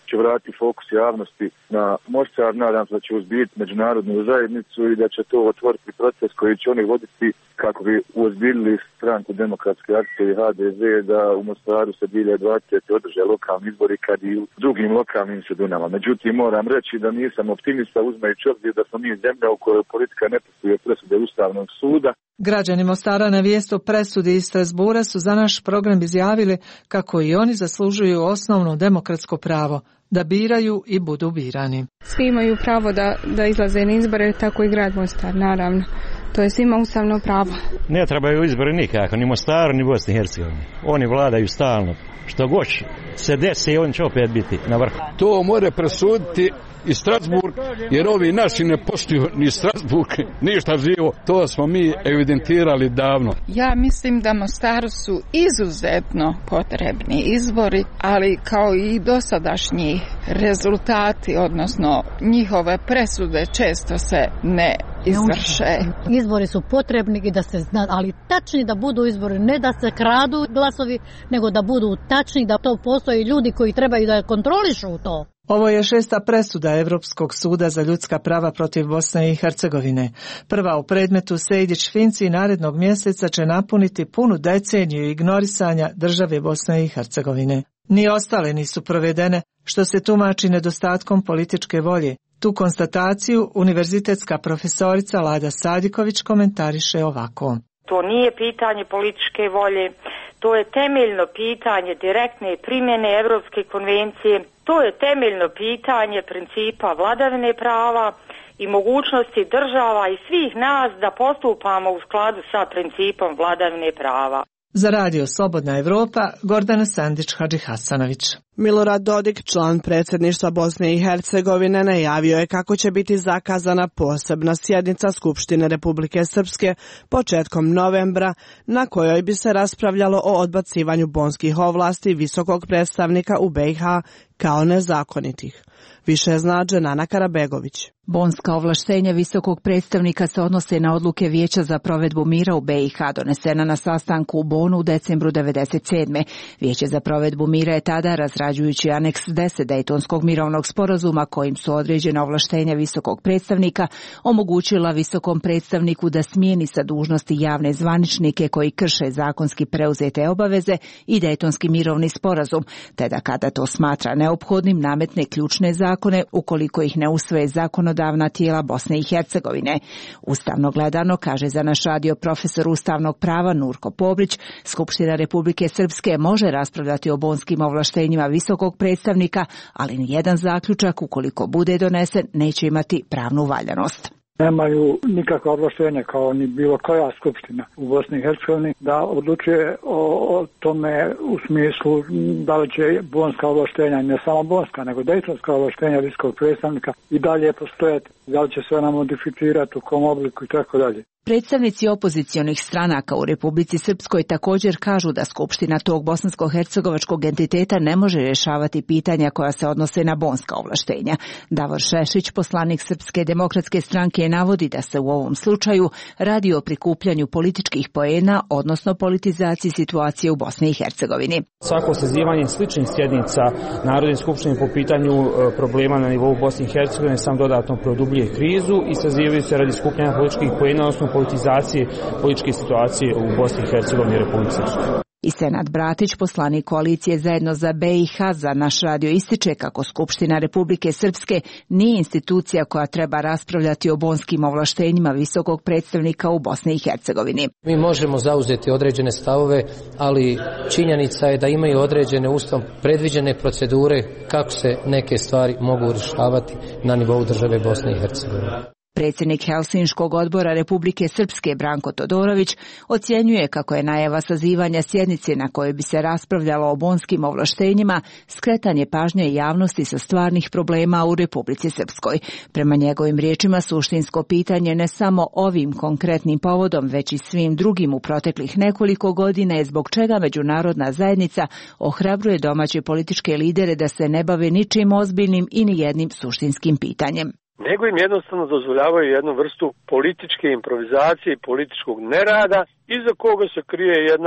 će vratiti fokus javnosti na Mostar. Nadam se da će uzbiti međunarodnu zajednicu i da će to otvoriti proces koji će oni voditi kako bi uozbiljili stranku Demokratske akcije i H D Z da u Mostaru se dvije hiljade dvadesete održe lokalni izbori kad i u drugim lokalnim sredinama. Međutim, moram reći da nisam optimista uzmajući obzir da smo mi zemlja u kojoj politika ne poštuje presude Ustavnog suda. Građani Mostara na vijest o presudi iz Strasbura su za naš program izjavili kako i oni zaslužuju osnovno demokratsko pravo da biraju i budu birani. Svi imaju pravo da, da izlaze na izbore, tako i grad Mostar, naravno. To je svima ustavno pravo. Ne trebaju izbori nikako, ni Mostaru, ni Bosni i Hercegovini. Oni vladaju stalno. Što god se desi, on će opet biti na vrhu. To mora presuditi i Strasburg, jer ovi naši ne poštuju ni Strasburg, ništa živo. To smo mi evidentirali davno. Ja mislim da Mostaru su izuzetno potrebni izbori, ali kao i dosadašnji rezultati, odnosno njihove presude često se ne izvrše. Izbori su potrebni i da se zna, ali tačni da budu izbori, ne da se kradu glasovi, nego da budu tačni, da to postoji ljudi koji trebaju da kontrolišu to. Ovo je šesta presuda Europskog suda za ljudska prava protiv Bosne i Hercegovine. Prva u predmetu Sejdić-Finci narednog mjeseca će napuniti punu deceniju ignorisanja države Bosne i Hercegovine. Ni ostale nisu provedene, što se tumači nedostatkom političke volje. Tu konstataciju univerzitetska profesorica Lada Sadiković komentariše ovako. To nije pitanje političke volje, to je temeljno pitanje direktne primjene Europske konvencije, to je temeljno pitanje principa vladavine prava i mogućnosti država i svih nas da postupamo u skladu sa principom vladavine prava. Za Radio Slobodna Evropa, Gordana Sandić-Hadžihasanović. Milorad Dodik, član predsjedništva Bosne i Hercegovine, najavio je kako će biti zakazana posebna sjednica Skupštine Republike Srpske početkom novembra, na kojoj bi se raspravljalo o odbacivanju bonskih ovlasti visokog predstavnika u B i H kao nezakonitih. Više zna Dženana Karabegović. Bonska ovlaštenja visokog predstavnika se odnose na odluke Vijeća za provedbu mira u B i H donesena na sastanku u Bonu u decembru devedeset sedme. Vijeće za provedbu mira je tada, razrađujući aneks deset Dejtonskog mirovnog sporazuma kojim su određena ovlaštenja visokog predstavnika, omogućila visokom predstavniku da smijeni sa dužnosti javne zvaničnike koji krše zakonski preuzete obaveze i Dejtonski mirovni sporazum, te da kada to smatra neophodnim nametne ključne zakone ukoliko ih ne usvoje zakonodavna tijela Bosne i Hercegovine. Ustavno gledano, kaže za naš radio profesor ustavnog prava Nurko Pobrić, Skupština Republike Srpske može raspravljati o bonskim ovlaštenjima visokog predstavnika, ali nijedan zaključak, ukoliko bude donesen, neće imati pravnu valjanost. Nemaju nikakva ovlaštenja kao ni bilo koja skupština u Bosni i Hercegovini da odlučuje o, o tome u smislu da li će bonska ovlaštenja, ne samo bonska, nego dejtonska ovlaštenja visokog predstavnika i dalje postojati, da li će se ona modificirati, u kom obliku i tako dalje. Predstavnici opozicionih stranaka u Republici Srpskoj također kažu da Skupština tog bosansko-hercegovačkog entiteta ne može rješavati pitanja koja se odnose na bonska ovlaštenja. Davor Šešić, poslanik Srpske demokratske stranke, navodi da se u ovom slučaju radi o prikupljanju političkih poena, odnosno politizaciji situacije u Bosni i Hercegovini. Svako sazivanje sličnih sjednica Narodne skupštine po pitanju problema na nivou Bosne i Hercegovine sam dodatno produbljuje krizu i sazivaju se radi skupljanja političkih poena, odnosno politizacije političke situacije u Bosni i Hercegovini i Republici Srpskoj. I Senad Bratić, poslanik koalicije Zajedno za B i H, za naš radio ističe kako Skupština Republike Srpske nije institucija koja treba raspravljati o bonskim ovlaštenjima visokog predstavnika u Bosni i Hercegovini. Mi možemo zauzeti određene stavove, ali činjenica je da imaju određene ustavom predviđene procedure kako se neke stvari mogu rješavati na nivou države Bosne i Hercegovine. Predsjednik Helsinškog odbora Republike Srpske Branko Todorović ocjenjuje kako je najava sazivanja sjednice na kojoj bi se raspravljalo o bonskim ovlaštenjima skretanje pažnje javnosti sa stvarnih problema u Republici Srpskoj. Prema njegovim riječima suštinsko pitanje ne samo ovim konkretnim povodom, već i svim drugim u proteklih nekoliko godina je zbog čega međunarodna zajednica ohrabruje domaće političke lidere da se ne bave ničim ozbiljnim i nijednim suštinskim pitanjem. Nego im jednostavno dozvoljavaju jednu vrstu političke improvizacije i političkog nerada, iza koga se krije jedna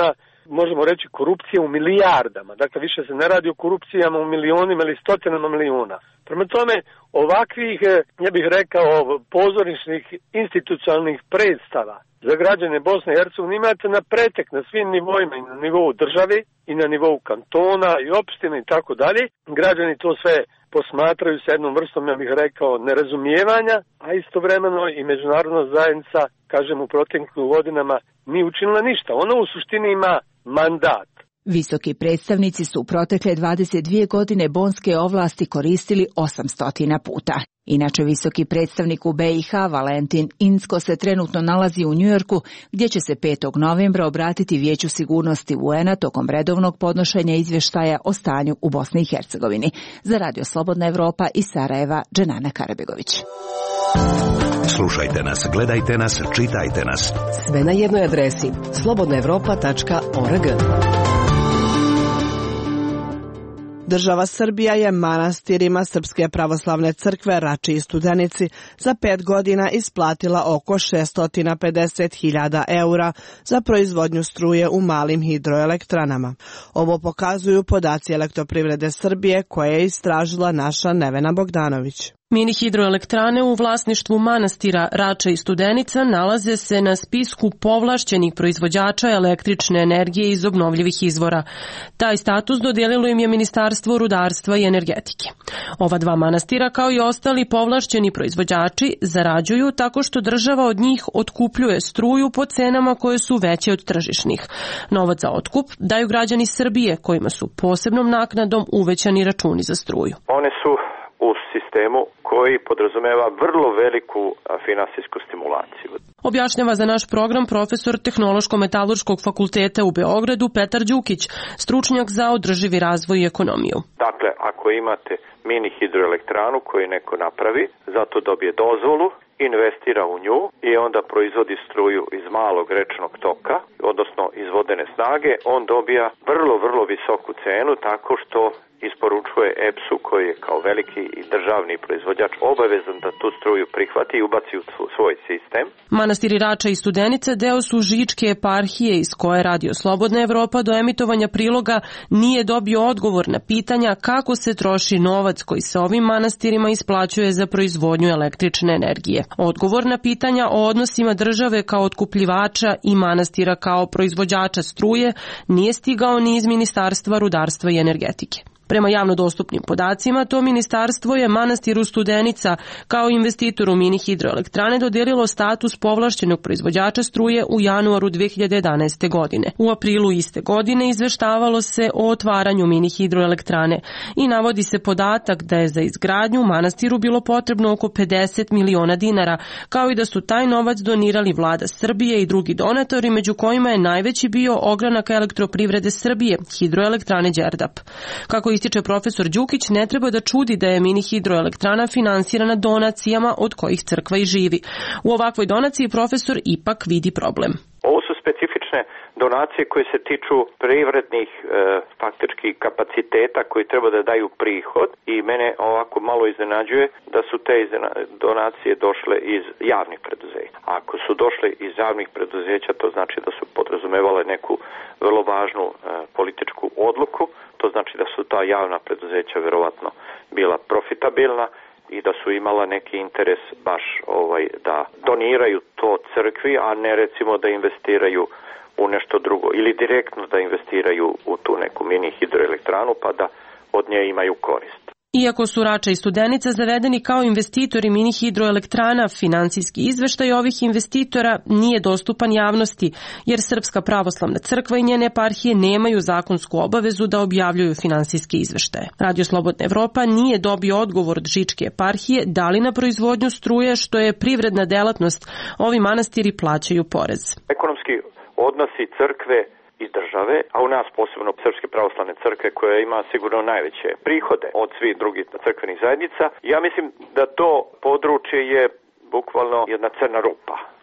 možemo reći, korupcije u milijardama. Dakle, više se ne radi o korupcijama u milionima ili stotinama milijuna. Prema tome, ovakvih, ja bih rekao, pozorišnih institucionalnih predstava za građane Bosne i Hercegovine imate na pretek na svim nivoima, i na nivou države, i na nivou kantona, i opštine i tako dalje. Građani to sve posmatraju sa jednom vrstom, ja bih rekao, nerazumijevanja, a istovremeno i međunarodna zajednica, kažem, u proteklim godinama nije učinila ništa. Ona u suštini ima mandat. Visoki predstavnici su u protekle dvadeset dvije godine bonske ovlasti koristili osamsto puta. Inače, visoki predstavnik u B i H Valentin Inzko se trenutno nalazi u Njujorku, gdje će se petog novembra obratiti Vijeću sigurnosti U N-a tokom redovnog podnošenja izvještaja o stanju u Bosni i Hercegovini. Za Radio Slobodna Evropa iz Sarajeva, Dženana Karabegović. Slušajte nas, gledajte nas, čitajte nas. Sve na jednoj adresi slobodna evropa tačka org. Država Srbija je manastirima Srpske pravoslavne crkve Rači i Studenici za pet godina isplatila oko šesto pedeset hiljada eura za proizvodnju struje u malim hidroelektranama. Ovo pokazuju podaci Elektroprivrede Srbije koje je istražila naša Nevena Bogdanović. Mini hidroelektrane u vlasništvu manastira Rača i Studenica nalaze se na spisku povlašćenih proizvođača električne energije iz obnovljivih izvora. Taj status dodijelilo im je Ministarstvo rudarstva i energetike. Ova dva manastira, kao i ostali povlašćeni proizvođači, zarađuju tako što država od njih otkupljuje struju po cenama koje su veće od tržišnih. Novac za otkup daju građani Srbije, kojima su posebnom naknadom uvećani računi za struju. One su u sistemu koji podrazumeva vrlo veliku finansijsku stimulaciju. Objašnjava za naš program profesor Tehnološko-metalurškog fakulteta u Beogradu Petar Đukić, stručnjak za održivi razvoj i ekonomiju. Dakle, ako imate mini hidroelektranu koju neko napravi, zato dobije dozvolu, investira u nju i onda proizvodi struju iz malog rečnog toka, odnosno iz vodene snage, on dobija vrlo, vrlo visoku cenu tako što isporučuje E P S-u koji je kao veliki i državni proizvođač obavezan da tu struju prihvati i ubaci u svoj sistem. Manastiri Rača i Studenica deo su Žičke eparhije iz koje Radio Slobodna Evropa do emitovanja priloga nije dobio odgovor na pitanja kako se troši novac koji se ovim manastirima isplaćuje za proizvodnju električne energije. Odgovor na pitanja o odnosima države kao otkupljivača i manastira kao proizvođača struje nije stigao ni iz Ministarstva rudarstva i energetike. Prema javno dostupnim podacima, to ministarstvo je manastiru Studenica kao investitoru mini hidroelektrane dodijelilo status povlašćenog proizvođača struje u januaru dve hiljade jedanaeste. godine. U aprilu iste godine izveštavalo se o otvaranju mini hidroelektrane i navodi se podatak da je za izgradnju manastiru bilo potrebno oko pedeset miliona dinara, kao i da su taj novac donirali vlada Srbije i drugi donatori, među kojima je najveći bio ogranak Elektroprivrede Srbije, hidroelektrane Đerdap. Kako ističe profesor Đukić, ne treba da čudi da je mini hidroelektrana finansirana donacijama od kojih crkva i živi. U ovakvoj donaciji profesor ipak vidi problem. Ovo su specifične donacije koje se tiču privrednih e, faktički kapaciteta koji treba da daju prihod i mene ovako malo iznenađuje da su te donacije došle iz javnih preduzeća. Ako su došle iz javnih preduzeća, to znači da su podrazumevale neku vrlo važnu e, političku odluku, to znači da su ta javna preduzeća verovatno bila profitabilna i da su imala neki interes baš ovaj da doniraju to crkvi, a ne recimo da investiraju u nešto drugo ili direktno da investiraju u tu neku mini hidroelektranu pa da od nje imaju korist. Iako su Rača i Studenica zavedeni kao investitori mini hidroelektrana, finansijski izveštaj ovih investitora nije dostupan javnosti, jer Srpska pravoslavna crkva i njene eparhije nemaju zakonsku obavezu da objavljuju finansijske izveštaje. Radio Slobodna Evropa nije dobio odgovor od Žičke eparhije da li na proizvodnju struje, što je privredna delatnost, ovi manastiri plaćaju porez. Ekonomski odnosi crkve i države, a u nas posebno Srpske pravoslavne crkve koja ima sigurno najveće prihode od svih drugih crkvenih zajednica. Ja mislim da to područje je bukvalno jedna crna rupa. Tu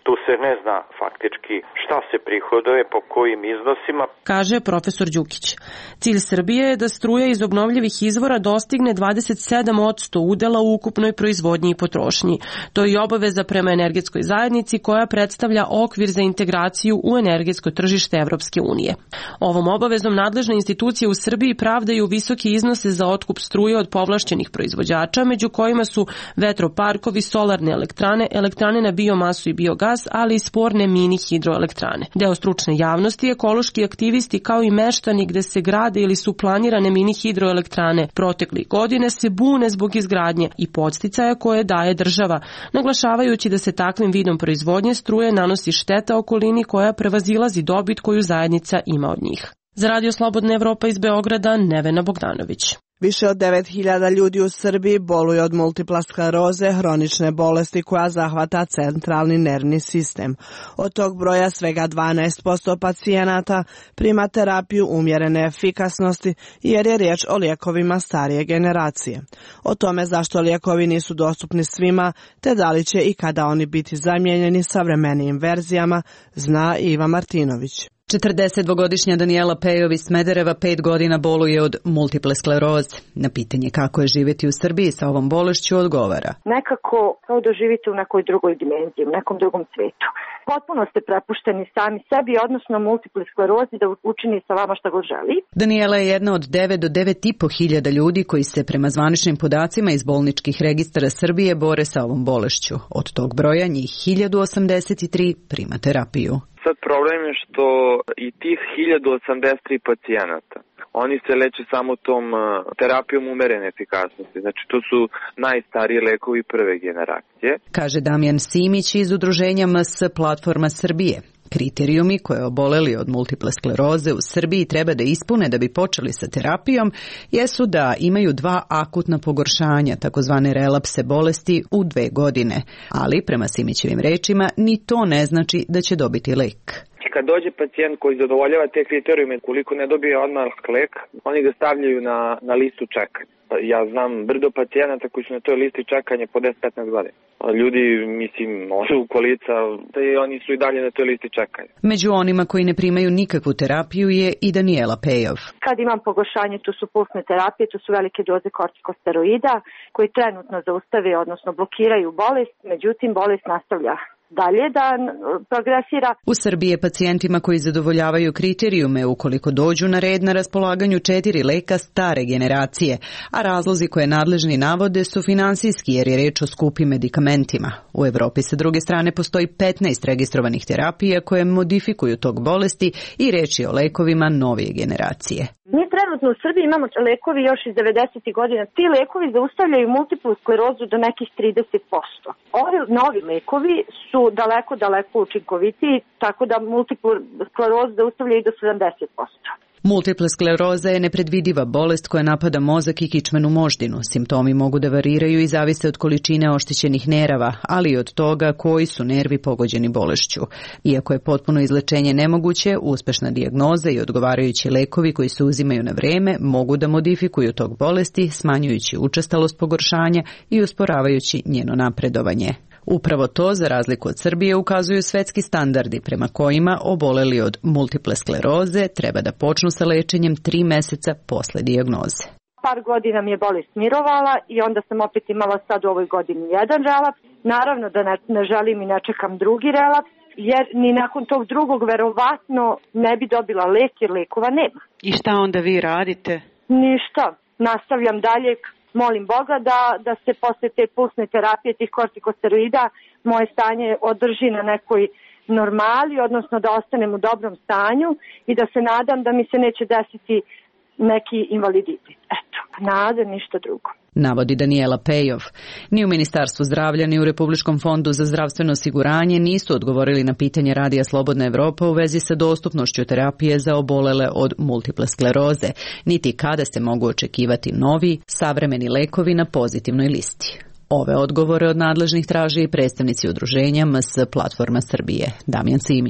Tu se ne zna faktički šta se prihoduje, po kojim iznosima. Kaže profesor Đukić. Cilj Srbije je da struja iz obnovljivih izvora dostigne dvadeset sedam posto udela u ukupnoj proizvodnji i potrošnji. To je i obaveza prema energetskoj zajednici koja predstavlja okvir za integraciju u energetsko tržište Evropske unije. Ovom obavezom nadležne institucije u Srbiji pravdaju visoki iznose za otkup struje od povlašćenih proizvođača, među kojima su vetroparkovi, solarne elektrane, elektrane na biomasu i biogas, ali i sporne mini hidroelektrane. Deo stručne javnosti, ekološki aktivisti kao i meštani gde se grade ili su planirane mini hidroelektrane protekli godine se bune zbog izgradnje i podsticaja koje daje država, naglašavajući da se takvim vidom proizvodnje struje nanosi šteta okolini koja prevazilazi dobit koju zajednica ima od njih. Za Radio Slobodna Evropa iz Beograda, Nevena Bogdanović. Više od devet hiljada ljudi u Srbiji boluje od multiple skleroze, hronične bolesti koja zahvata centralni nervni sistem. Od tog broja svega dvanaest posto pacijenata prima terapiju umjerene efikasnosti jer je riječ o lijekovima starije generacije. O tome zašto lijekovi nisu dostupni svima, te da li će i kada oni biti zamijenjeni savremenijim verzijama, zna Iva Martinović. četrdesetdvogodišnja Danijela Pejov iz Smedereva pet godina boluje od multiple skleroze. Na pitanje kako je živjeti u Srbiji sa ovom bolešću odgovara. Nekako kao da živite u nekoj drugoj dimenziji, u nekom drugom svijetu. Potpuno ste prepušteni sami sebi, odnosno multiple sklerozi da učini sa vama šta god želi. Danijela je jedna od devet do devet i po hiljada ljudi koji se prema zvaničnim podacima iz bolničkih registara Srbije bore sa ovom bolešću. Od tog broja njih hiljadu osamdeset tri prima terapiju. Sad problem je što i tih hiljadu osamdeset tri pacijenata, oni se leče samo tom terapijom umerene efikasnosti. Znači to su najstariji lekovi prve generacije. Kaže Damjan Simić iz udruženja M S Platforma Srbije. Kriterijumi koje oboleli od multiple skleroze u Srbiji treba da ispune da bi počeli sa terapijom jesu da imaju dva akutna pogoršanja, takozvane relapse bolesti, u dve godine. Ali, prema Simićevim rečima, ni to ne znači da će dobiti lek. Kad dođe pacijent koji zadovoljava te kriterijume, koliko ne dobije odmah lek, oni ga stavljaju na, na listu čekanja. Ja znam brdo pacijenata koji su na toj listi čekanja po deset do petnaest godina. Ljudi, mislim, odu u kolica, da i oni su i dalje na toj listi čekanja. Među onima koji ne primaju nikakvu terapiju je i Danijela Pejov. Kad imam pogoršanje, tu su pulsne terapije, tu su velike doze kortikosteroida koji trenutno zaustave, odnosno blokiraju bolest, međutim bolest nastavlja dalje da progresira. U Srbiji je pacijentima koji zadovoljavaju kriterijume ukoliko dođu na red na raspolaganju četiri leka stare generacije, a razlozi koje nadležni navode su finansijski jer je reč o skupim medikamentima. U Evropi sa druge strane postoji petnaest registrovanih terapija koje modifikuju tog bolesti i reč je o lekovima novije generacije. Mi trenutno u Srbiji imamo lekovi još iz devedesetih godina. Ti lekovi zaustavljaju multiplu sklerozu do nekih trideset posto. Ovi novi lekovi su daleko, daleko učinkovitiji, tako da multiplu sklerozu zaustavljaju do sedamdeset posto. Multipla skleroza je nepredvidiva bolest koja napada mozak i kičmenu moždinu. Simptomi mogu da variraju i zavise od količine oštećenih nerava, ali i od toga koji su nervi pogođeni bolešću. Iako je potpuno izlečenje nemoguće, uspešna dijagnoza i odgovarajući lekovi koji se uzimaju na vreme mogu da modifikuju tok bolesti, smanjujući učestalost pogoršanja i usporavajući njeno napredovanje. Upravo to, za razliku od Srbije, ukazuju svetski standardi prema kojima oboleli od multiple skleroze treba da počnu sa lečenjem tri meseca posle dijagnoze. Par godina mi je bolest mirovala i onda sam opet imala sad u ovoj godini jedan relaps. Naravno da ne, ne želim i ne čekam drugi relaps, jer ni nakon tog drugog verovatno ne bi dobila lek jer lekova nema. I šta onda vi radite? Ništa. Nastavljam dalje. Molim Boga da, da se posle te pulsne terapije, tih kortikosteroida, moje stanje održi na nekoj normali, odnosno da ostanem u dobrom stanju i da se nadam da mi se neće desiti neki invaliditet. Eto, nada, ništa drugo. Navodi Danijela Pejov. Ni u Ministarstvu zdravlja, ni u Republičkom fondu za zdravstveno osiguranje nisu odgovorili na pitanje Radija Slobodna Evropa u vezi sa dostupnošću terapije za obolele od multiple skleroze, niti kada se mogu očekivati novi, savremeni lekovi na pozitivnoj listi. Ove odgovore od nadležnih traže i predstavnici udruženja M S Platforma Srbije. Damjan Simić.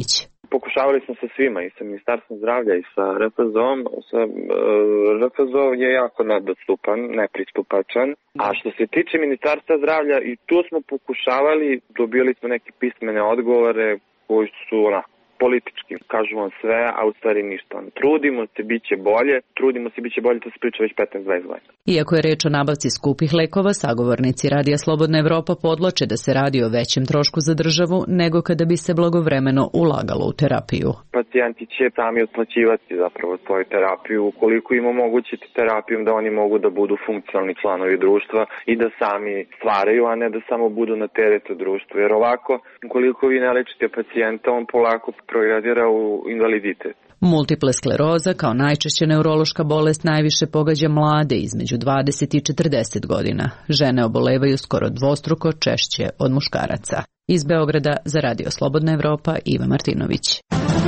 Pokušavali smo sa svima, i sa Ministarstvom zdravlja i sa R F Z-om. Sa, R F Z je jako nedostupan, nepristupačan. A što se tiče Ministarstva zdravlja, i tu smo pokušavali, dobili smo neke pismene odgovore koji su onako politički, kažu vam sve, a u stvari ništa. Trudimo se, bit će bolje, trudimo se, bit će bolje, to se priča već petnaest dvadeset godina. Iako je reč o nabavci skupih lekova, sagovornici Radija Slobodna Evropa podloče da se radi o većem trošku za državu nego kada bi se blagovremeno ulagalo u terapiju. Pacijenti će sami otplaćivati zapravo svoju terapiju, ukoliko im omogućiti terapijom da oni mogu da budu funkcionalni članovi društva i da sami stvaraju, a ne da samo budu na teretu društva. Jer ovako, ukoliko vi ne lečite pacijenta, on polako progredira u invaliditet. Multiple skleroza kao najčešća neurološka bolest najviše pogađa mlade između dvadeset i četrdeset godina. Žene obolevaju skoro dvostruko češće od muškaraca. Iz Beograda za Radio Slobodna Evropa, Iva Martinović.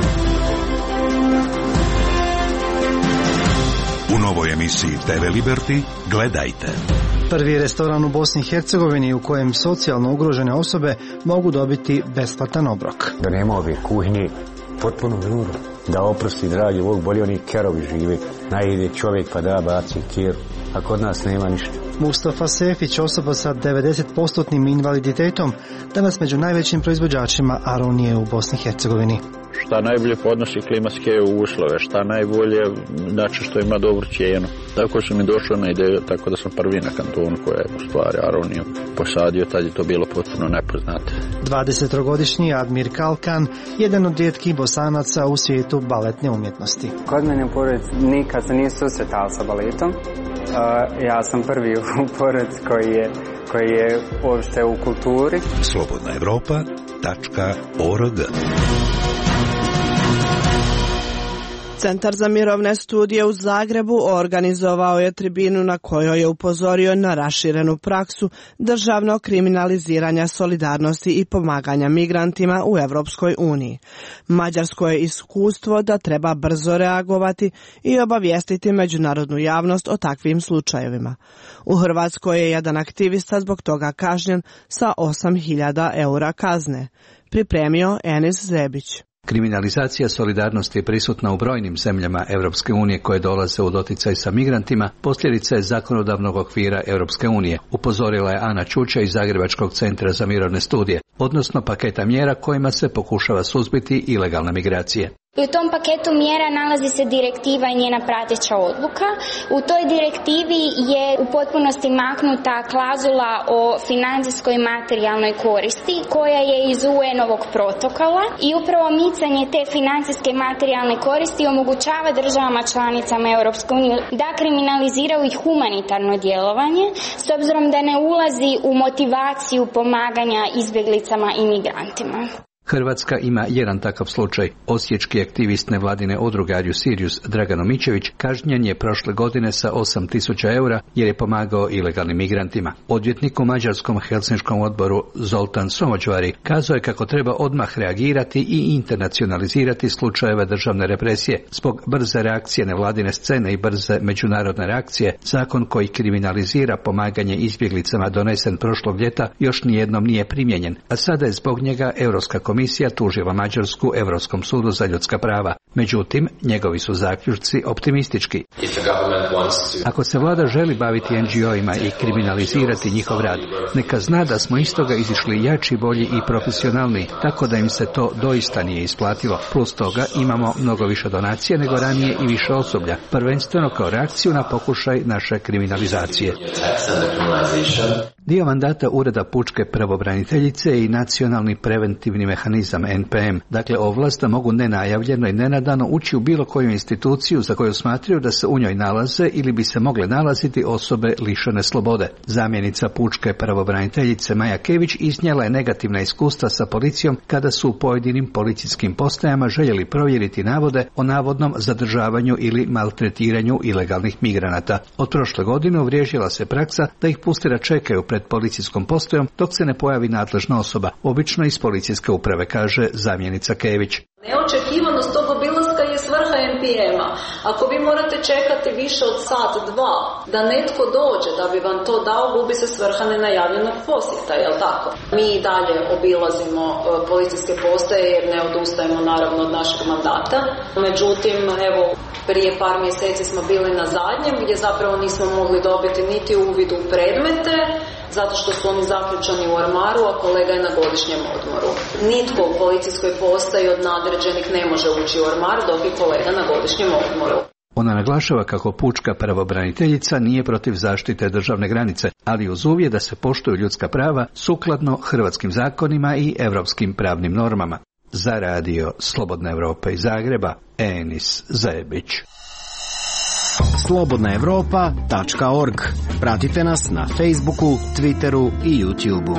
U novoj emisiji T V Liberty gledajte. Prvi restoran u Bosni i Hercegovini u kojem socijalno ugrožene osobe mogu dobiti besplatan obrok. Da nema ove kuhinje, potpuno nuru. Da oprosti, dragi Bog, bolje oni kerovi žive. Najde čovjek pa da baci ker, a kod nas nema ništa. Mustafa Sefić, osoba sa devedeset posto invaliditetom, danas među najvećim proizvođačima aronije u Bosni i Hercegovini. Šta najbolje podnosi klimatske uslove, šta najbolje, znači što ima dobru cijenu. Tako su mi došli na ideju, tako da sam prvi na kantonu koja je u stvari aroniju posadio, tad je to bilo potpuno nepoznato. dvadesettrogodišnji Admir Kalkan, jedan od rijetkih Bosanaca u svijetu baletne umjetnosti. Kod mene u porodici nikad se nije susretao sa baletom. Uh, ja sam prvi u porodici koji je, koji je uopšte u kulturi. Slobodna Evropa tačka org. Centar za mirovne studije u Zagrebu organizovao je tribinu na kojoj je upozorio na raširenu praksu državnog kriminaliziranja solidarnosti i pomaganja migrantima u Europskoj uniji. Mađarsko je iskustvo da treba brzo reagovati i obavijestiti međunarodnu javnost o takvim slučajevima. U Hrvatskoj je jedan aktivista zbog toga kažnjen sa osam hiljada eura kazne. Pripremio Enis Zebić. Kriminalizacija solidarnosti je prisutna u brojnim zemljama Europske unije koje dolaze u doticaj sa migrantima, posljedica je zakonodavnog okvira Europske unije, upozorila je Ana Čuča iz Zagrebačkog centra za mirovne studije, odnosno paketa mjera kojima se pokušava suzbiti ilegalne migracije. U tom paketu mjera nalazi se direktiva i njena prateća odluka. U toj direktivi je u potpunosti maknuta klauzula o financijskoj i materijalnoj koristi koja je iz U N-ovog protokola i upravo micanje te financijske i materijalne koristi omogućava državama članicama Europske unije da kriminaliziraju i humanitarno djelovanje s obzirom da ne ulazi u motivaciju pomaganja izbjeglicama i migrantima. Hrvatska ima jedan takav slučaj. Osječki aktivist nevladine udruge Are You Serious Dragan Omićević kažnjen je prošle godine sa osam tisuća eura jer je pomagao ilegalnim migrantima. Odvjetnik u mađarskom Helsinškom odboru Zoltan Somođvari kazao je kako treba odmah reagirati i internacionalizirati slučajeve državne represije. Zbog brze reakcije nevladine scene i brze međunarodne reakcije, zakon koji kriminalizira pomaganje izbjeglicama donesen prošlog ljeta još nijednom nije primijenjen, a sada je zbog njega Europska komisija tužila Mađarsku Europskom sudu za ljudska prava. Međutim, njegovi su zaključci optimistički. Ako se vlada želi baviti N G O-ima i kriminalizirati njihov rad, neka zna da smo iz toga izišli jači, bolji i profesionalni, tako da im se to doista nije isplatilo. Plus toga imamo mnogo više donacija nego ranije i više osoblja, prvenstveno kao reakciju na pokušaj naše kriminalizacije. Dio mandata Ureda pučke pravobraniteljice je i nacionalni preventivni mehanizam N P M, dakle ovlast da mogu nenajavljeno i nenadano ući u bilo koju instituciju za koju smatraju da se u njoj nalaze ili bi se mogle nalaziti osobe lišene slobode. Zamjenica pučke pravobraniteljice Maja Kević iznijela je negativna iskustva sa policijom kada su u pojedinim policijskim postajama željeli provjeriti navode o navodnom zadržavanju ili maltretiranju ilegalnih migranata. Od prošle godine uvriježila se praksa da ih pusti da čekaju pred policijskom postojom dok se ne pojavi nadležna osoba, obično iz policijske uprave, kaže zamjenica Kević. Neočekivanost tog obilaska je svrha en pe ema. Ako vi morate čekati više od sat, dva, da netko dođe da bi vam to dao, gubi se svrha nenajavljenog posjeta, jel tako? Mi i dalje obilazimo policijske postaje jer ne odustajemo naravno od našeg mandata. Međutim, evo, prije par mjeseci smo bili na zadnjem gdje zapravo nismo mogli dobiti niti uvid u predmete, zato što su oni zaključani u ormaru, a kolega je na godišnjem odmoru. Nitko u policijskoj postaji od nadređenih ne može ući u ormar, dok je kolega na godišnjem odmoru. Ona naglašava kako pučka pravobraniteljica nije protiv zaštite državne granice, ali uz uvjet da se poštuju ljudska prava sukladno hrvatskim zakonima i europskim pravnim normama. Za radio Slobodna Evropa iz Zagreba, Enis Zajebić. slobodna evropa tačka org. Pratite nas na Facebooku, Twitteru i YouTubeu.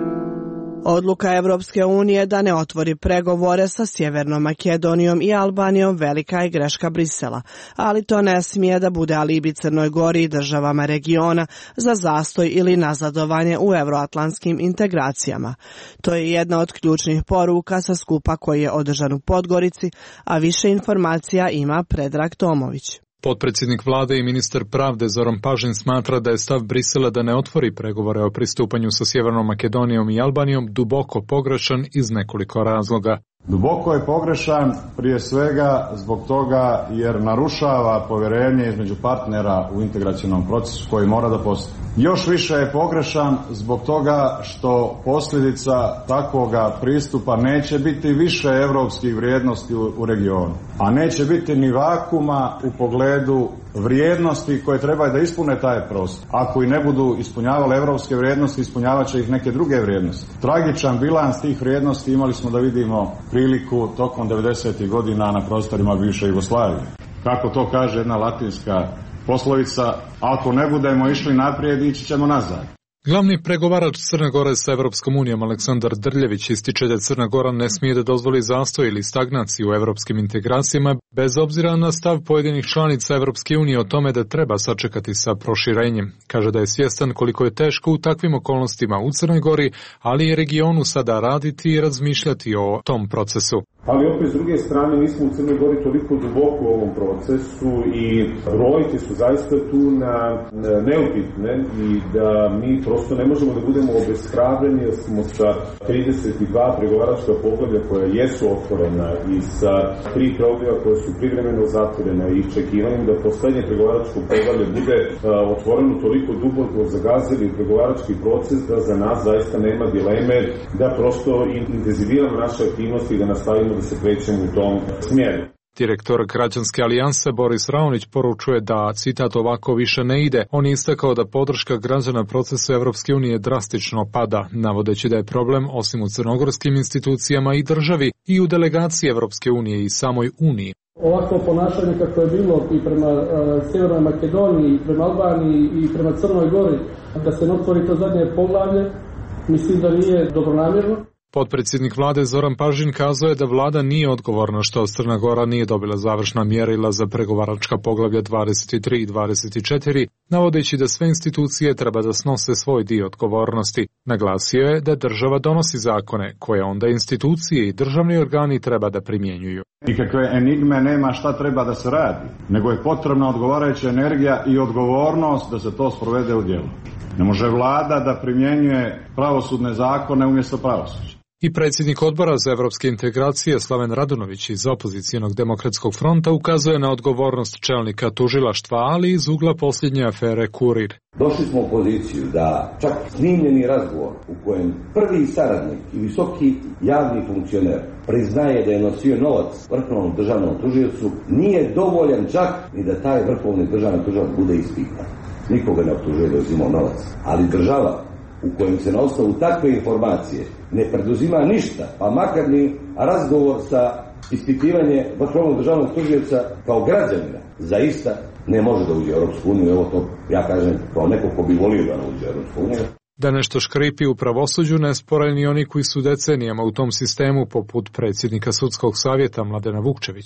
Odluka Evropske unije da ne otvori pregovore sa Sjevernom Makedonijom i Albanijom velika je greška Brisela, ali to ne smije da bude alibi Crnoj Gori i državama regiona za zastoj ili nazadovanje u euroatlantskim integracijama. To je jedna od ključnih poruka sa skupa koji je održan u Podgorici, a više informacija ima Predrag Tomović. Potpredsjednik vlade i ministar pravde Zoran Pažin smatra da je stav Brisela da ne otvori pregovore o pristupanju sa Sjevernom Makedonijom i Albanijom duboko pogrešan iz nekoliko razloga. Duboko je pogrešan prije svega zbog toga jer narušava povjerenje između partnera u integracionom procesu koji mora da postoji. Još više je pogrešan zbog toga što posljedica takvoga pristupa neće biti više europskih vrijednosti u, u regionu, a neće biti ni vakuma u pogledu vrijednosti koje treba da ispune taj prostor. Ako i ne budu ispunjavale europske vrijednosti, ispunjavat će ih neke druge vrijednosti. Tragičan bilans tih vrijednosti imali smo da vidimo priliku tokom devedesetih godina na prostorima bivše Jugoslavije. Kako to kaže jedna latinska poslovica, ako ne budemo išli naprijed, ići ćemo nazad. Glavni pregovarač Crne Gore sa Evropskom unijom Aleksandar Drljević ističe da Crna Gora ne smije da dozvoli zastoj ili stagnaciju u evropskim integracijama bez obzira na stav pojedinih članica Evropske unije o tome da treba sačekati sa proširenjem. Kaže da je svjestan koliko je teško u takvim okolnostima u Crnoj Gori, ali i regionu sada raditi i razmišljati o tom procesu. Ali opet s druge strane mi smo u Crnoj Gori toliko duboko u ovom procesu i brojke su zaista tu na neupitne i da mi prosto ne možemo da budemo obeshrabreni jer smo sa trideset dva pregovaračka poglavlja koja jesu otvorena i sa tri poglavlja koje su privremeno zatvorena i očekivanjem da poslednje pregovaračko poglavlje bude uh, otvoreno toliko duboko zagazili pregovarački proces da za nas zaista nema dileme da prosto intenziviramo naše aktivnosti i da nastavimo da se krećemo u tom smjeru. Direktor Građanske alijanse Boris Raonić poručuje da, citat, ovako više ne ide. On je istakao da podrška građana procesu Evropske unije drastično pada, navodeći da je problem osim u crnogorskim institucijama i državi i u delegaciji Evropske unije i samoj Uniji. Ovako ponašanje kako je bilo i prema uh, Sjevernoj Makedoniji, i prema Albaniji i prema Crnoj Gori, da se ne otvori to zadnje poglavlje, mislim da nije dobronamjerno. Potpredsjednik vlade Zoran Pažin kazao je da vlada nije odgovorna što Crna Gora nije dobila završna mjerila za pregovaračka poglavlja dvadeset tri i dvadeset četiri, navodeći da sve institucije treba da snose svoj dio odgovornosti. Naglasio je da država donosi zakone koje onda institucije i državni organi treba da primjenjuju. Nikakve enigme nema šta treba da se radi, nego je potrebna odgovarajuća energija i odgovornost da se to sprovede u djelo. Ne može vlada da primjenjuje pravosudne zakone umjesto pravosuđa. I predsjednik odbora za evropske integracije Slaven Radunović iz opozicijonog demokratskog fronta ukazuje na odgovornost čelnika tužilaštva, ali iz ugla posljednje afere Kurir. Došli smo u poziciju da čak snimljeni razgovor u kojem prvi saradnik i visoki javni funkcioner priznaje da je nosio novac vrhovnom državnom tužiocu, nije dovoljan čak ni da taj vrhovni državni tužilac bude ispitan. Nikoga ne optužuje da je uzimao novac, ali država u kojem se na osnovu takve informacije ne preduzima ništa, pa makar ni razgovor sa ispitivanje vrhovnog državnog tužioca kao građanina, zaista ne može da uđe u Europsku uniju. Evo to ja kažem kao neko ko bi volio da ne uđe u Europsku uniju. Da nešto škripi u pravosuđu nesporeni ni oni koji su decenijama u tom sistemu, poput predsjednika sudskog savjeta Mladena Vukčevića.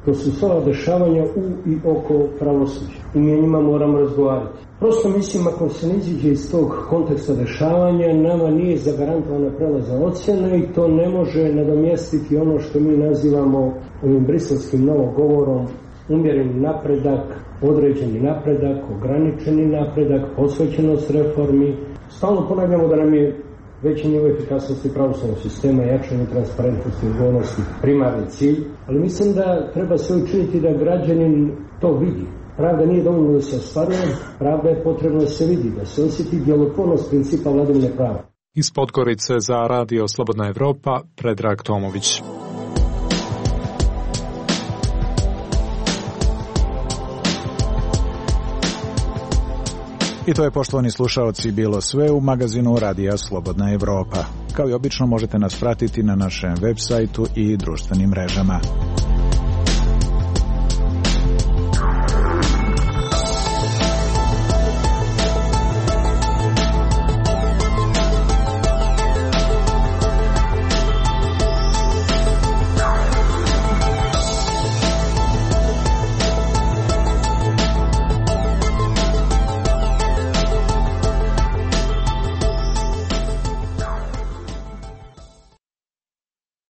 To su sva dešavanja u i oko pravosuđa i mi o njima moramo razgovarati. Prosto mislim, ako se ne iziđe iz tog konteksta dešavanja, nama nije zagarantovana prelazna ocjena i to ne može nadomjestiti ono što mi nazivamo ovim briselskim novogovorom umjereni napredak, određeni napredak, ograničeni napredak, posvećenost reformi. Stalno ponavljamo da nam je veći nivo efikasnosti pravosudnog sistema, jačanje transparentnosti i odgovornosti primarni cilj, ali mislim da treba sve učiniti da građanin to vidi. Pravda nije dovoljno da se ostvaruje, pravda je potrebno da se vidi, da se osjeti djelotvornost principa vladavine prava. Iz Podgorice za Radio Slobodna Evropa, Predrag Tomović. I to je, poštovani slušaoci, bilo sve u magazinu Radija Slobodna Evropa. Kao i obično možete nas pratiti na našem web sajtu i društvenim mrežama.